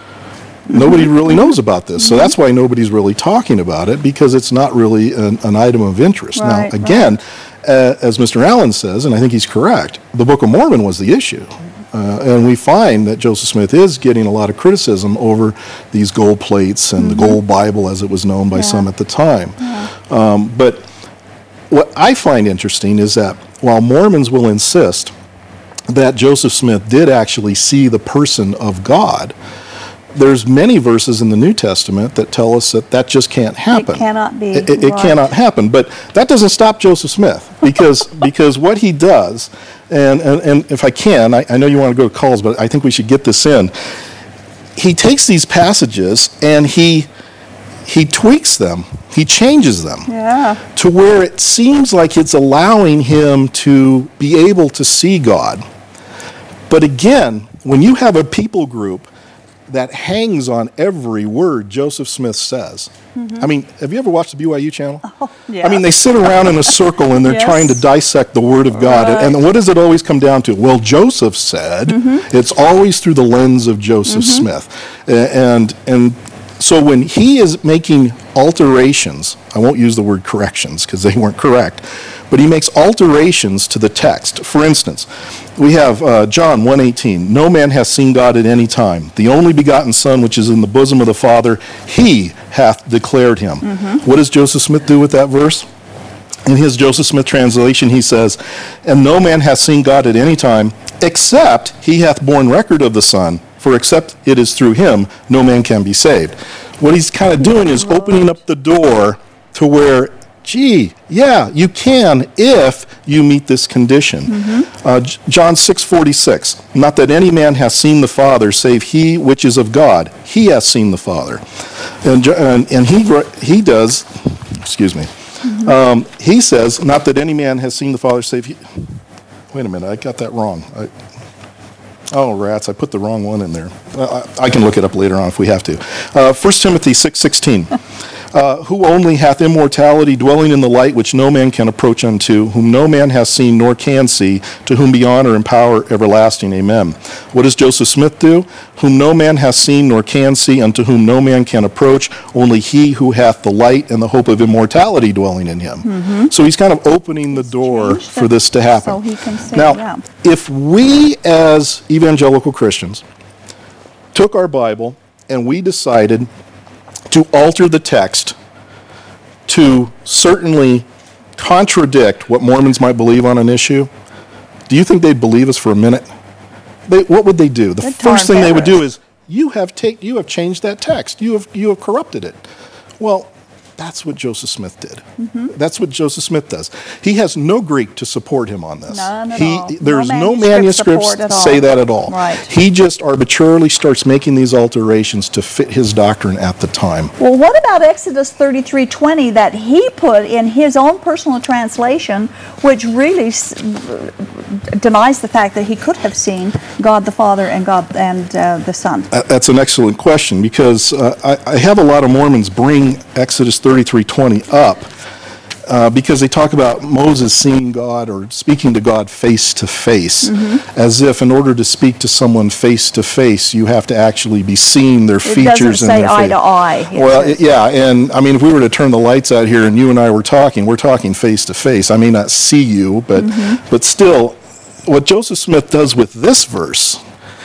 Nobody really knows about this, so that's why nobody's really talking about it, because it's not really an, an item of interest. Right, now, again, right. uh, as Mister Allen says, and I think he's correct, the Book of Mormon was the issue. Uh, and we find that Joseph Smith is getting a lot of criticism over these gold plates and mm-hmm. the gold Bible, as it was known by yeah. some at the time. Yeah. Um, but what I find interesting is that while Mormons will insist that Joseph Smith did actually see the person of God, there's many verses in the New Testament that tell us that that just can't happen. It cannot be. It, it, it cannot happen. But that doesn't stop Joseph Smith, because because what he does, and, and, and if I can, I, I know you want to go to calls, but I think we should get this in. He takes these passages and he he tweaks them. He changes them yeah. to where it seems like it's allowing him to be able to see God. But again, when you have a people group that hangs on every word Joseph Smith says. Mm-hmm. I mean, have you ever watched the B Y U channel? Oh, yeah. I mean, they sit around in a circle and they're yes. trying to dissect the Word of God. Right. And, and what does it always come down to? Well, Joseph said, mm-hmm. it's always through the lens of Joseph mm-hmm. Smith. And, and so when he is making alterations, I won't use the word corrections because they weren't correct, but he makes alterations to the text. For instance, we have uh, John one eighteen, no man hath seen God at any time. The only begotten Son, which is in the bosom of the Father, he hath declared him. Mm-hmm. What does Joseph Smith do with that verse? In his Joseph Smith translation, he says, and no man hath seen God at any time, except he hath borne record of the Son, for except it is through him, no man can be saved. What he's kind of doing is opening up the door to where, gee, yeah, you can if you meet this condition. Mm-hmm. Uh, John six forty-six, not that any man hath seen the Father, save he which is of God. He hath seen the Father. And, and, and he, he does, excuse me, mm-hmm. um, he says, not that any man has seen the Father, save he. Wait a minute, I got that wrong. I, Oh, rats, I put the wrong one in there. Uh, I, I can look it up later on if we have to. Uh, First Timothy six sixteen, uh, who only hath immortality, dwelling in the light which no man can approach unto, whom no man hath seen nor can see, to whom be honor and power everlasting. Amen. What does Joseph Smith do? Whom no man hath seen nor can see, unto whom no man can approach, only he who hath the light and the hope of immortality dwelling in him. Mm-hmm. So he's kind of opening the door for this to happen. So he can say, now, yeah. if we as evangelical Christians took our Bible and we decided to alter the text to certainly contradict what Mormons might believe on an issue, do you think they'd believe us for a minute? They, what would they do? The They'd first thing they would do is, you have take, you have changed that text. You have you have corrupted it. Well, That's what Joseph Smith did. Mm-hmm. That's what Joseph Smith does. He has no Greek to support him on this. None at he, all. There's no no manuscripts that say that at all. Right. He just arbitrarily starts making these alterations to fit his doctrine at the time. Well, what about Exodus thirty-three twenty that he put in his own personal translation, which really s- denies the fact that he could have seen God the Father and God and uh, the Son? That's an excellent question, because uh, I, I have a lot of Mormons bring Exodus thirty-three twenty up uh, because they talk about Moses seeing God or speaking to God face to face, as if in order to speak to someone face to face, you have to actually be seeing their It features doesn't and say their eye face. to eye. It Well, says- it- yeah, and I mean, if we were to turn the lights out here and you and I were talking, we're talking face to face. I may not see you, but but still, what Joseph Smith does with this verse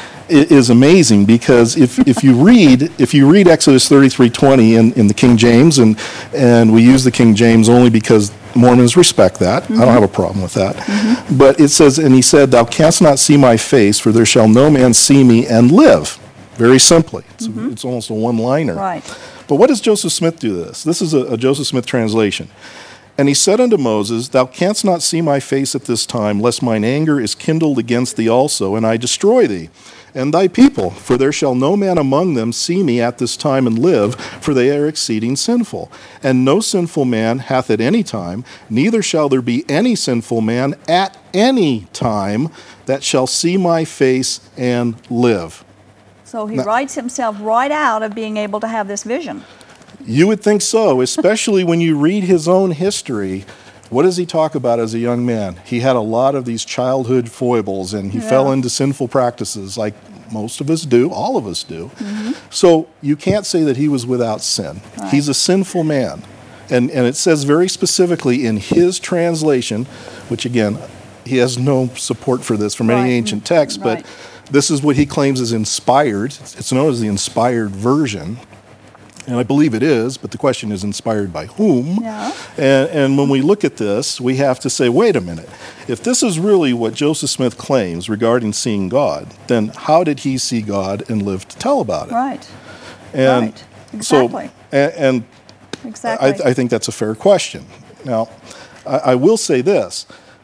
is amazing, because if, if you read if you read Exodus thirty-three twenty in, in the King James, and and we use the King James only because Mormons respect that. Mm-hmm. I don't have a problem with that. Mm-hmm. But it says, and he said, "Thou canst not see my face, for there shall no man see me and live." Very simply. It's, mm-hmm. it's almost a one-liner. Right. But what does Joseph Smith do this? This is a, a Joseph Smith translation. "And he said unto Moses, Thou canst not see my face at this time, lest mine anger is kindled against thee also, and I destroy thee, and thy people, for there shall no man among them see me at this time and live, for they are exceeding sinful. And no sinful man hath at any time, neither shall there be any sinful man at any time that shall see my face and live." So he Now- writes himself right out of being able to have this vision. You would think so, especially when you read his own history. What does he talk about as a young man? He had a lot of these childhood foibles, and he Yeah. fell into sinful practices like most of us do, all of us do. Mm-hmm. So you can't say that he was without sin. Right. He's a sinful man. And, and it says very specifically in his translation, which again, he has no support for this from Right. any ancient text, Right. but this is what he claims is inspired. It's known as the inspired version. And I believe it is, but the question is inspired by whom? Yeah. And, and when we look at this, we have to say, wait a minute. If this is really what Joseph Smith claims regarding seeing God, then how did he see God and live to tell about it? Right. And Right. Exactly. So, and, and Exactly. I, th- I think that's a fair question. Now, I, I will say this.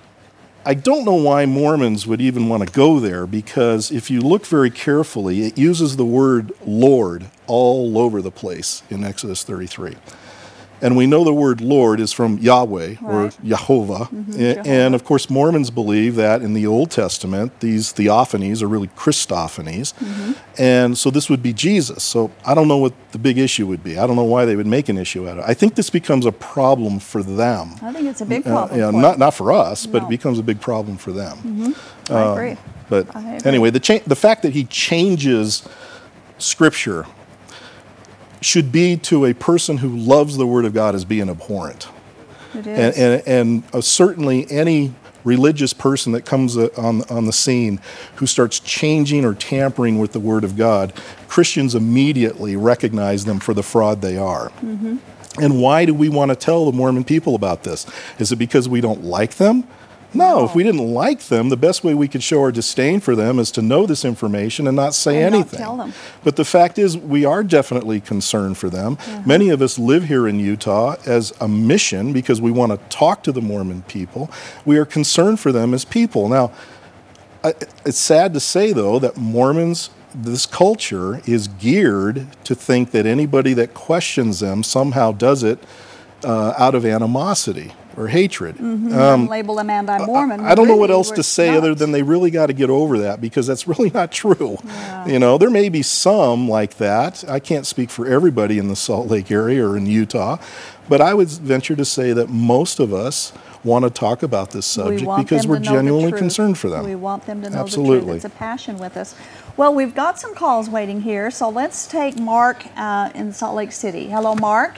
I don't know why Mormons would even want to go there, because if you look very carefully, it uses the word Lord all over the place in Exodus thirty-three. And we know the word Lord is from Yahweh, or Right. Yehovah. Mhm, A- Jehovah. And of course, Mormons believe that in the Old Testament, these theophanies are really Christophanies. Mm-hmm. And so this would be Jesus. So I don't know what the big issue would be. I don't know why they would make an issue out of it. I think this becomes a problem for them. I think it's a big Uh, problem. yeah, for not them. not for us, but No. it becomes a big problem for them. I Um, agree. But I agree. anyway, the cha- the fact that he changes Scripture should be to a person who loves the Word of God as being abhorrent. It And, is. and, and uh, certainly any religious person that comes uh, on, on the scene who starts changing or tampering with the Word of God, Christians immediately recognize them for the fraud they are. Mm-hmm. And why do we want to tell the Mormon people about this? Is it because we don't like them? No, if we didn't like them, the best way we could show our disdain for them is to know this information and not say And not anything. tell them. But the fact is, we are definitely concerned for them. Many of us live here in Utah as a mission because we want to talk to the Mormon people. We are concerned for them as people. Now, I- it's sad to say, though, that Mormons, this culture, is geared to think that anybody that questions them somehow does it uh, out of animosity or hatred. Um, label them anti-Mormon. I don't know what Really, else we're to say not. other than they really got to get over that, because that's really not true. Yeah. You know, there may be some like that. I can't speak for everybody in the Salt Lake area or in Utah, but I would venture to say that most of us want to talk about this We subject want because them we're to know the genuinely truth. concerned for them. We want them to know the Absolutely. truth. It's a passion with us. Well, we've got some calls waiting here, so let's take Mark uh, in Salt Lake City. Hello, Mark.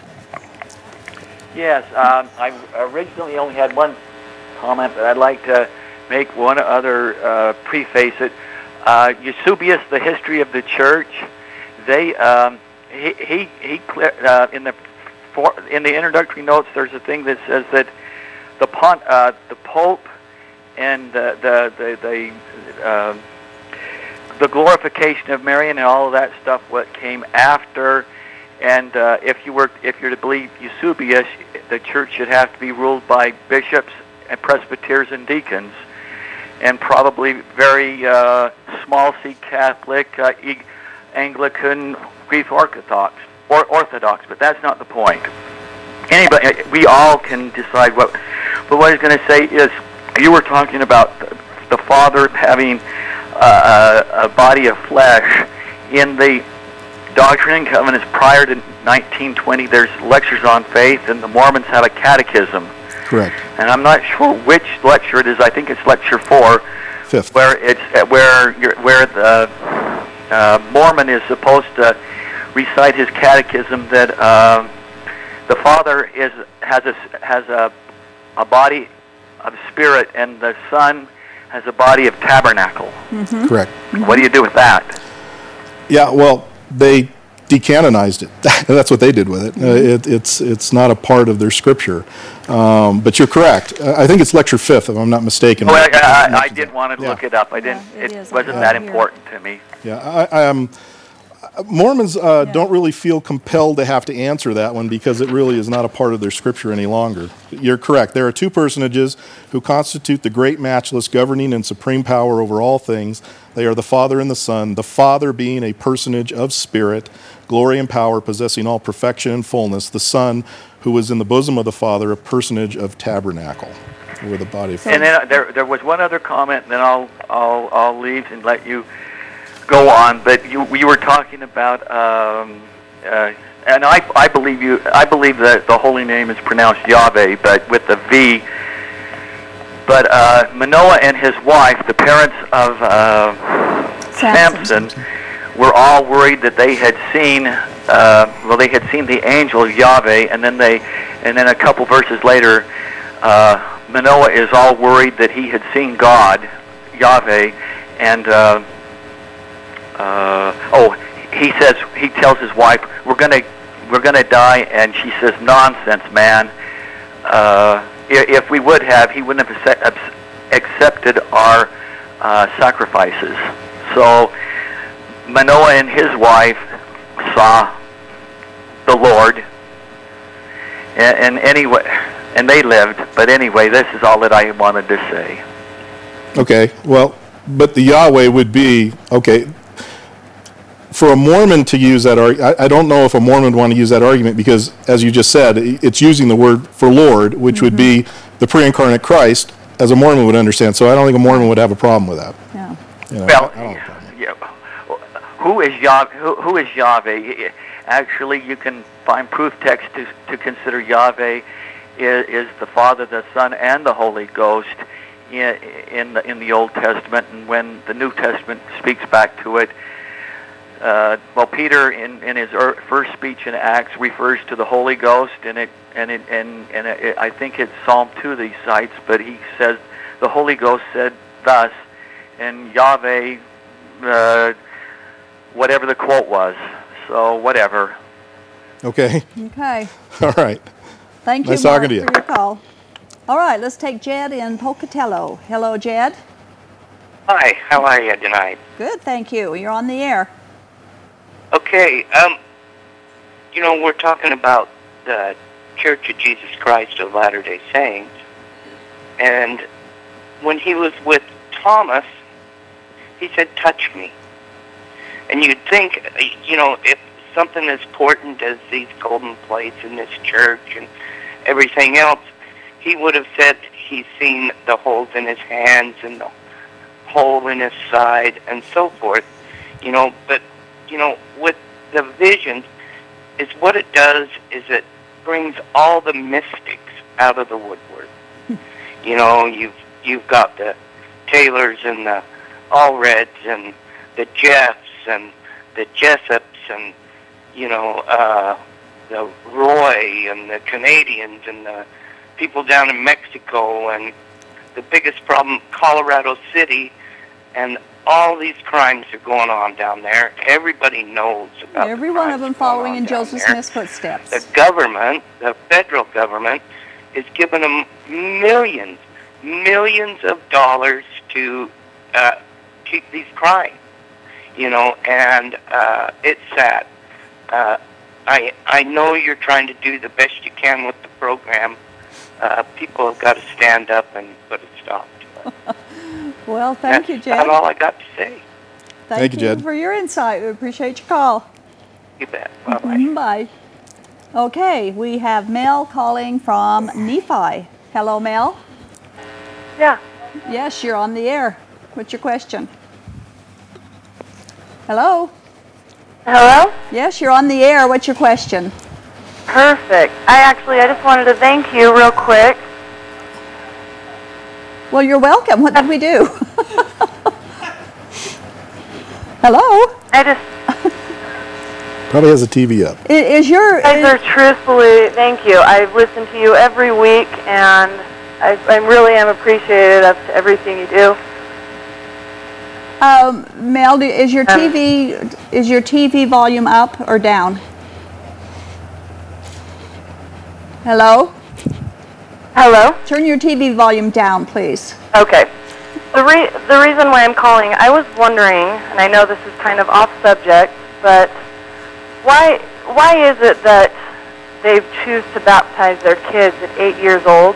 Yes, um, I originally only had one comment, but I'd like to make one other uh, preface it. Uh, Eusebius, The History of the Church, they um, he he, he clear, uh, in the for, in the introductory notes, there's a thing that says that the pon, uh, the Pope and the the the the, uh, the glorification of Marian and all of that stuff what came after. And uh, if you were, if you're to believe Eusebius, the church should have to be ruled by bishops and presbyters and deacons, and probably very uh, small C Catholic, uh, Anglican, Greek Orthodox, or Orthodox. But that's not the point. Anybody, we all can decide what. But what I was going to say is, you were talking about the, the Father having uh, a body of flesh. In the Doctrine and Covenants prior to nineteen twenty, there's lectures on faith, and the Mormons have a catechism. Correct. And I'm not sure which lecture it is. I think it's lecture four, Fifth. where it's where you're, where the uh, Mormon is supposed to recite his catechism that uh, the Father is has a has a a body of spirit, and the Son has a body of tabernacle. Mm-hmm. Correct. What do you do with that? Yeah, well, they decanonized it. That's what they did with it. Uh, it. It's it's not a part of their scripture. Um, but you're correct. Uh, I think it's lecture fifth, if I'm not mistaken. Oh, I, I, I did want to Yeah. look it up. I didn't. Yeah, it it is. wasn't Yeah. that Here. important to me. Yeah, I, I am. Mormons uh, Yeah. don't really feel compelled to have to answer that one because it really is not a part of their scripture any longer. You're correct. There are two personages who constitute the great, matchless, governing, and supreme power over all things. They are the Father and the Son, the Father being a personage of spirit, glory and power, possessing all perfection and fullness. The Son, who was in the bosom of the Father, a personage of tabernacle, with a body of And then uh, there there was one other comment, and then I'll I'll I'll leave and let you go on. But you we were talking about, um, uh, and I I believe you I believe that the holy name is pronounced Yahweh, but with the V. But uh, Manoah and his wife, the parents of uh, Samson. Samson, were all worried that they had seen uh, well they had seen the angel Yahweh, and then they and then a couple verses later. Uh, Manoah is all worried that he had seen God, Yahweh, and uh, uh, oh, he says he tells his wife, "We're gonna, we're gonna die," and she says, "Nonsense, man. Uh, if, if we would have, he wouldn't have accepted our uh, sacrifices." So Manoah and his wife saw the Lord, and, and anyway. And they lived, but anyway, this is all that I wanted to say. Okay, well, but the Yahweh would be, okay, for a Mormon to use that argument, I, I don't know if a Mormon would want to use that argument because, as you just said, it's using the word for Lord, which mm-hmm. would be the pre-incarnate Christ, as a Mormon would understand. So I don't think a Mormon would have a problem with that. Yeah. You know, well, I don't have a problem. Yeah. Who is Yah? Who, who is Yahweh? Actually, you can find proof text to to consider Yahweh is, is the Father, the Son, and the Holy Ghost in in the, in the Old Testament. And when the New Testament speaks back to it, uh, well, Peter in, in his er, first speech in Acts refers to the Holy Ghost, and it and it and and it, I think it's Psalm two that he cites, but he says the Holy Ghost said thus, and Yahweh, uh, whatever the quote was. So whatever. Okay. Okay. All right. Thank you, Nice Mark, talking to you. for your call. All right, let's take Jed in Pocatello. Hello, Jed. Hi, how are you tonight? Good, thank you. You're on the air. Okay, um, you know, we're talking about the Church of Jesus Christ of Latter-day Saints, and when he was with Thomas, he said, "Touch me." And you'd think, you know, if something as important as these golden plates in this church and everything else, he would have said he's seen the holes in his hands and the hole in his side and so forth, you know. But, you know, with the visions, is what it does is it brings all the mystics out of the woodwork. You know, you've you've got the Taylors and the Allreds and the Jeffs and the Jessups and, you know, uh, the Roy and the Canadians and the people down in Mexico and the biggest problem, Colorado City, and all these crimes are going on down there. Everybody knows about Every the one crimes of them going following on in down Joseph there. Smith's footsteps. The government, the federal government, is giving them millions, millions of dollars to uh, keep these crimes. You know, and uh, it's sad. Uh, I I know you're trying to do the best you can with the program. Uh, people have got to stand up and put a stop to it. Well, thank That's you, Jed. That's all I got to say. Thank, Thank you, you Jed. for your insight. We appreciate your call. You bet. Bye-bye. Mhm, bye. Okay, we have Mel calling from Nephi. Hello, Mel. Yeah. Yes, you're on the air. What's your question? Hello? Hello? Yes, you're on the air. What's your question? Perfect. I actually, I just wanted to thank you real quick. Well, you're welcome. What did we do? Hello? I just, Probably has a T V up. I- Is your... you guys is- are truthfully, thank you. I've listened to you every week, and I, I really am appreciative of everything you do. Um, Mel, do- is your Um, T V is your T V volume up or down? Hello? Hello? Turn your T V volume down, please. Okay. The, re- the reason why I'm calling, I was wondering, and I know this is kind of off subject, but why why is it that they choose to baptize their kids at eight years old?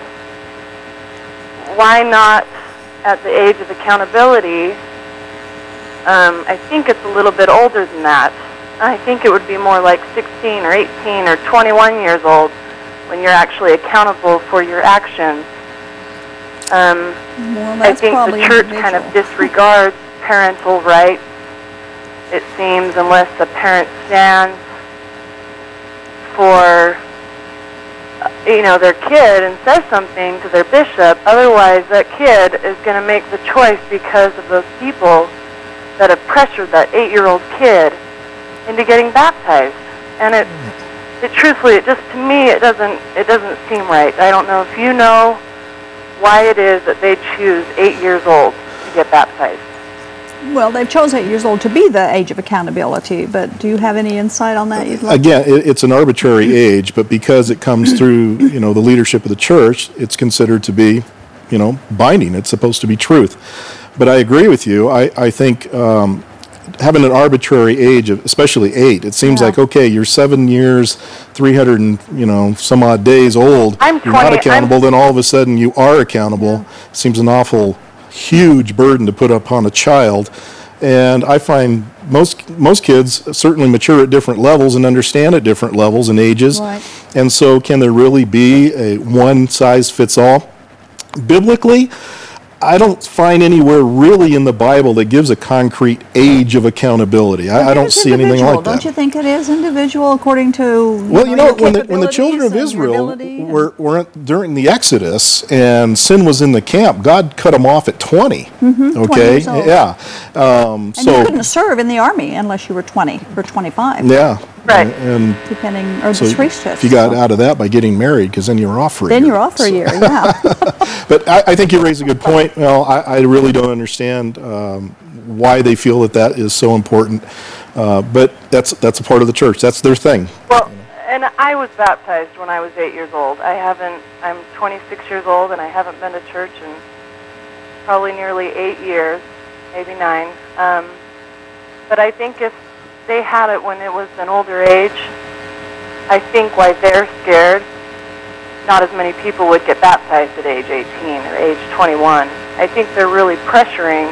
Why not at the age of accountability? Um, I think it's a little bit older than that. I think it would be more like sixteen or eighteen or twenty-one years old when you're actually accountable for your actions. Um, Well, I that's think probably the church kind of individual. disregards parental rights, it seems, unless the parent stands for, uh, you know, their kid and says something to their bishop. Otherwise, that kid is going to make the choice because of those people that have pressured that eight-year-old kid into getting baptized. And it, it truthfully, it just, to me, it doesn't, it doesn't seem right. I don't know if you know why it is that they choose eight years old to get baptized. Well, they've chosen eight years old to be the age of accountability, but do you have any insight on that you'd like? Again, it, it's an arbitrary age, but because it comes through, you know, the leadership of the church, it's considered to be, you know, binding. It's supposed to be truth. But I agree with you. I, I think um, having an arbitrary age of, especially eight, it seems Yeah. like, okay, you're seven years, three hundred and, you know, some odd days old. I'm You're not twenty accountable, I'm- then all of a sudden you are accountable. Seems an awful huge burden to put upon a child. And I find most most kids certainly mature at different levels and understand at different levels and ages. Right. And so can there really be a one size fits all? Biblically, I don't find anywhere really in the Bible that gives a concrete age of accountability. I, I don't It's see anything individual. like Don't that. you think it is individual according to Well, you know, your when the, when the children of capabilities and your Israel ability and- were, were during the Exodus and sin was in the camp, God cut them off at twenty. twenty Okay, years old. yeah. Um, and you so couldn't serve in the army unless you were twenty or twenty-five, yeah, Right. And depending, or so the priesthood. if you got so. out of that by getting married, because then you're off for a Then year. you're off for a So- year, yeah. But I, I think you raise a good point. Well, I, I really don't understand um, why they feel that that is so important. Uh, but that's that's a part of the church. That's their thing. Well, and I was baptized when I was eight years old. I haven't, I'm twenty-six years old, and I haven't been to church in probably nearly eight years, maybe nine. Um, but I think if they had it when it was an older age, I think why they're scared, not as many people would get baptized at age eighteen or age twenty-one. I think they're really pressuring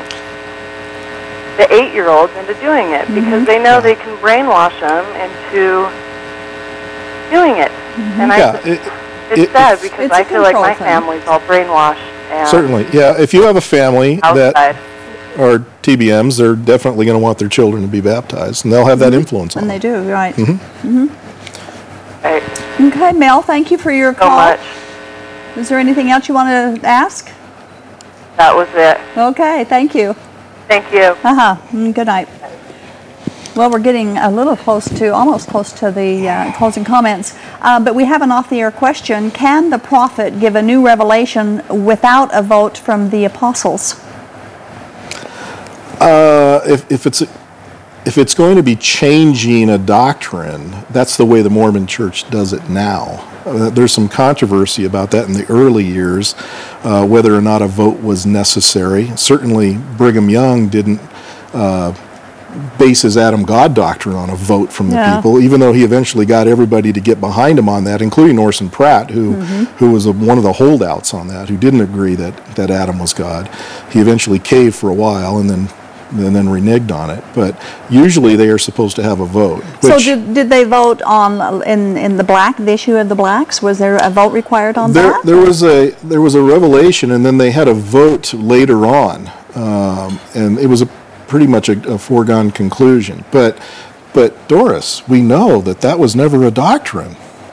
the eight-year-olds into doing it because they know they can brainwash them into doing it. And Yeah, I, it- it's it- sad it- because It's a I feel like control my thing. family's all brainwashed and Certainly, yeah. If you have a family outside. that are T B Ms, they're definitely going to want their children to be baptized, and they'll have that influence on And them. they do, right. Mm-hmm. Right. Okay, Mel, thank you for your So call. much. Is there anything else you want to ask? That was it. Okay, thank you. Thank you. Uh-huh. Mm, good night. Well, we're getting a little close to, almost close to the uh, closing comments, uh, but we have an off-the-air question. Can the prophet give a new revelation without a vote from the apostles? Uh, if, if it's if it's going to be changing a doctrine, that's the way the Mormon Church does it now. Uh, there's some controversy about that in the early years, uh, whether or not a vote was necessary. Certainly, Brigham Young didn't uh, base his Adam God doctrine on a vote from the Yeah. people, even though he eventually got everybody to get behind him on that, including Orson Pratt, who Mm-hmm. who was a, one of the holdouts on that, who didn't agree that, that Adam was God. He eventually caved for a while and then and then reneged on it. But usually they are supposed to have a vote. So which did, did they vote on in in the black the issue of the blacks? Was there a vote required on there that? there was a there was a revelation, and then they had a vote later on, um, and it was a pretty much a, a foregone conclusion. But but Doris, we know that that was never a doctrine.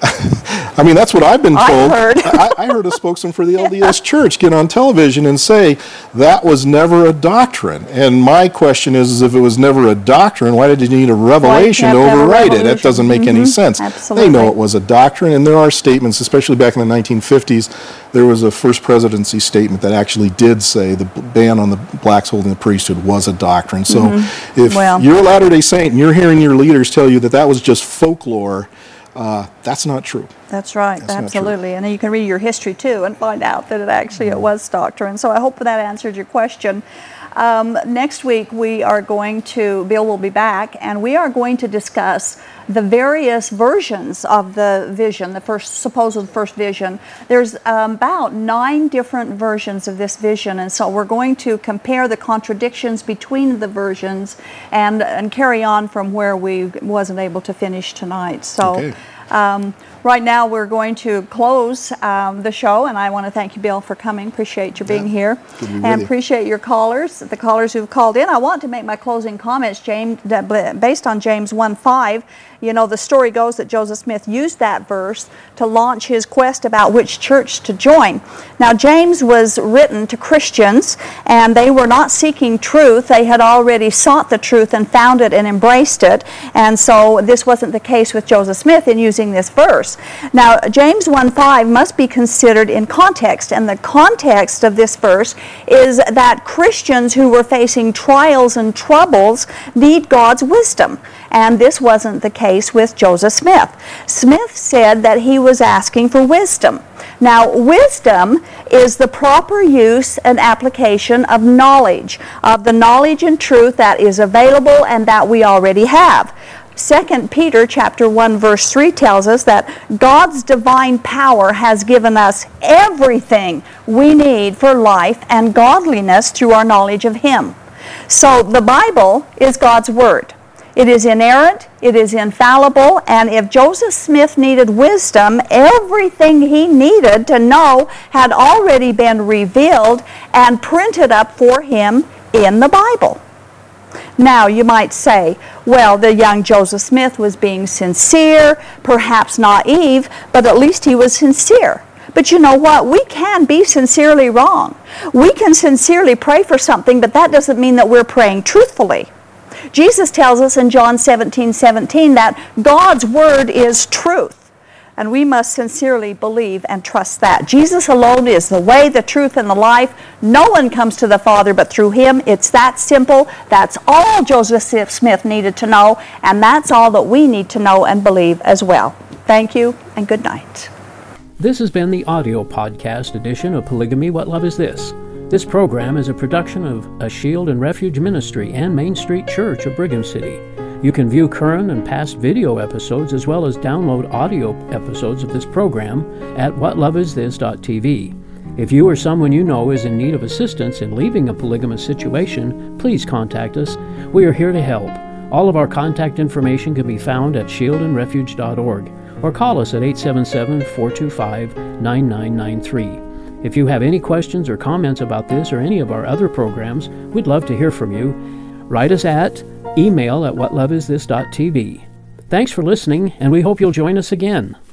I mean, that's what I've been I told. heard. I, I heard a spokesman for the L D S Church get on television and say that was never a doctrine. And my question is, is if it was never a doctrine, why did you need a revelation to have to have a override it? That revelation? doesn't make any Mhm. sense. Absolutely. They know it was a doctrine, and there are statements, especially back in the nineteen fifties, there was a first presidency statement that actually did say the b- ban on the blacks holding the priesthood was a doctrine. So if Well- you're a Latter-day Saint and you're hearing your leaders tell you that that was just folklore, uh, that's not true. That's right, That's not true. absolutely. And then you can read your history too and find out that it actually it was doctrine. So I hope that answered your question. Um, next week we are going to, Bill will be back, and we are going to discuss the various versions of the vision, the first supposed first vision. There's um, about nine different versions of this vision, and so we're going to compare the contradictions between the versions and and carry on from where we wasn't able to finish tonight. So. Okay. Um, right now we're going to close um, the show, and I want to thank you, Bill, for coming. Appreciate you being Yeah, here. good to be with And you. appreciate your callers, the callers who've called in. I want to make my closing comments, James, that based on James one five. You know, the story goes that Joseph Smith used that verse to launch his quest about which church to join. Now, James was written to Christians, and they were not seeking truth. They had already sought the truth and found it and embraced it. And so this wasn't the case with Joseph Smith in using this verse. Now, James one five must be considered in context, and the context of this verse is that Christians who were facing trials and troubles need God's wisdom. And this wasn't the case with Joseph Smith. Smith said that he was asking for wisdom. Now, wisdom is the proper use and application of knowledge, of the knowledge and truth that is available and that we already have. Second Peter chapter one verse three tells us that God's divine power has given us everything we need for life and godliness through our knowledge of Him. So the Bible is God's Word. It is inerrant, it is infallible, and if Joseph Smith needed wisdom, everything he needed to know had already been revealed and printed up for him in the Bible. Now, you might say, well, the young Joseph Smith was being sincere, perhaps naive, but at least he was sincere. But you know what? We can be sincerely wrong. We can sincerely pray for something, but that doesn't mean that we're praying truthfully. Jesus tells us in John seventeen seventeen that God's Word is truth, and we must sincerely believe and trust that. Jesus alone is the way, the truth, and the life. No one comes to the Father but through Him. It's that simple. That's all Joseph Smith needed to know, and that's all that we need to know and believe as well. Thank you, and good night. This has been the audio podcast edition of Polygamy, What Love Is This? This program is a production of A Shield and Refuge Ministry and Main Street Church of Brigham City. You can view current and past video episodes as well as download audio episodes of this program at what love is this dot t v. If you or someone you know is in need of assistance in leaving a polygamous situation, please contact us. We are here to help. All of our contact information can be found at shield and refuge dot org or call us at eight seven seven, four two five, nine nine nine three. If you have any questions or comments about this or any of our other programs, we'd love to hear from you. Write us at email at what love is this dot t v. Thanks for listening, and we hope you'll join us again.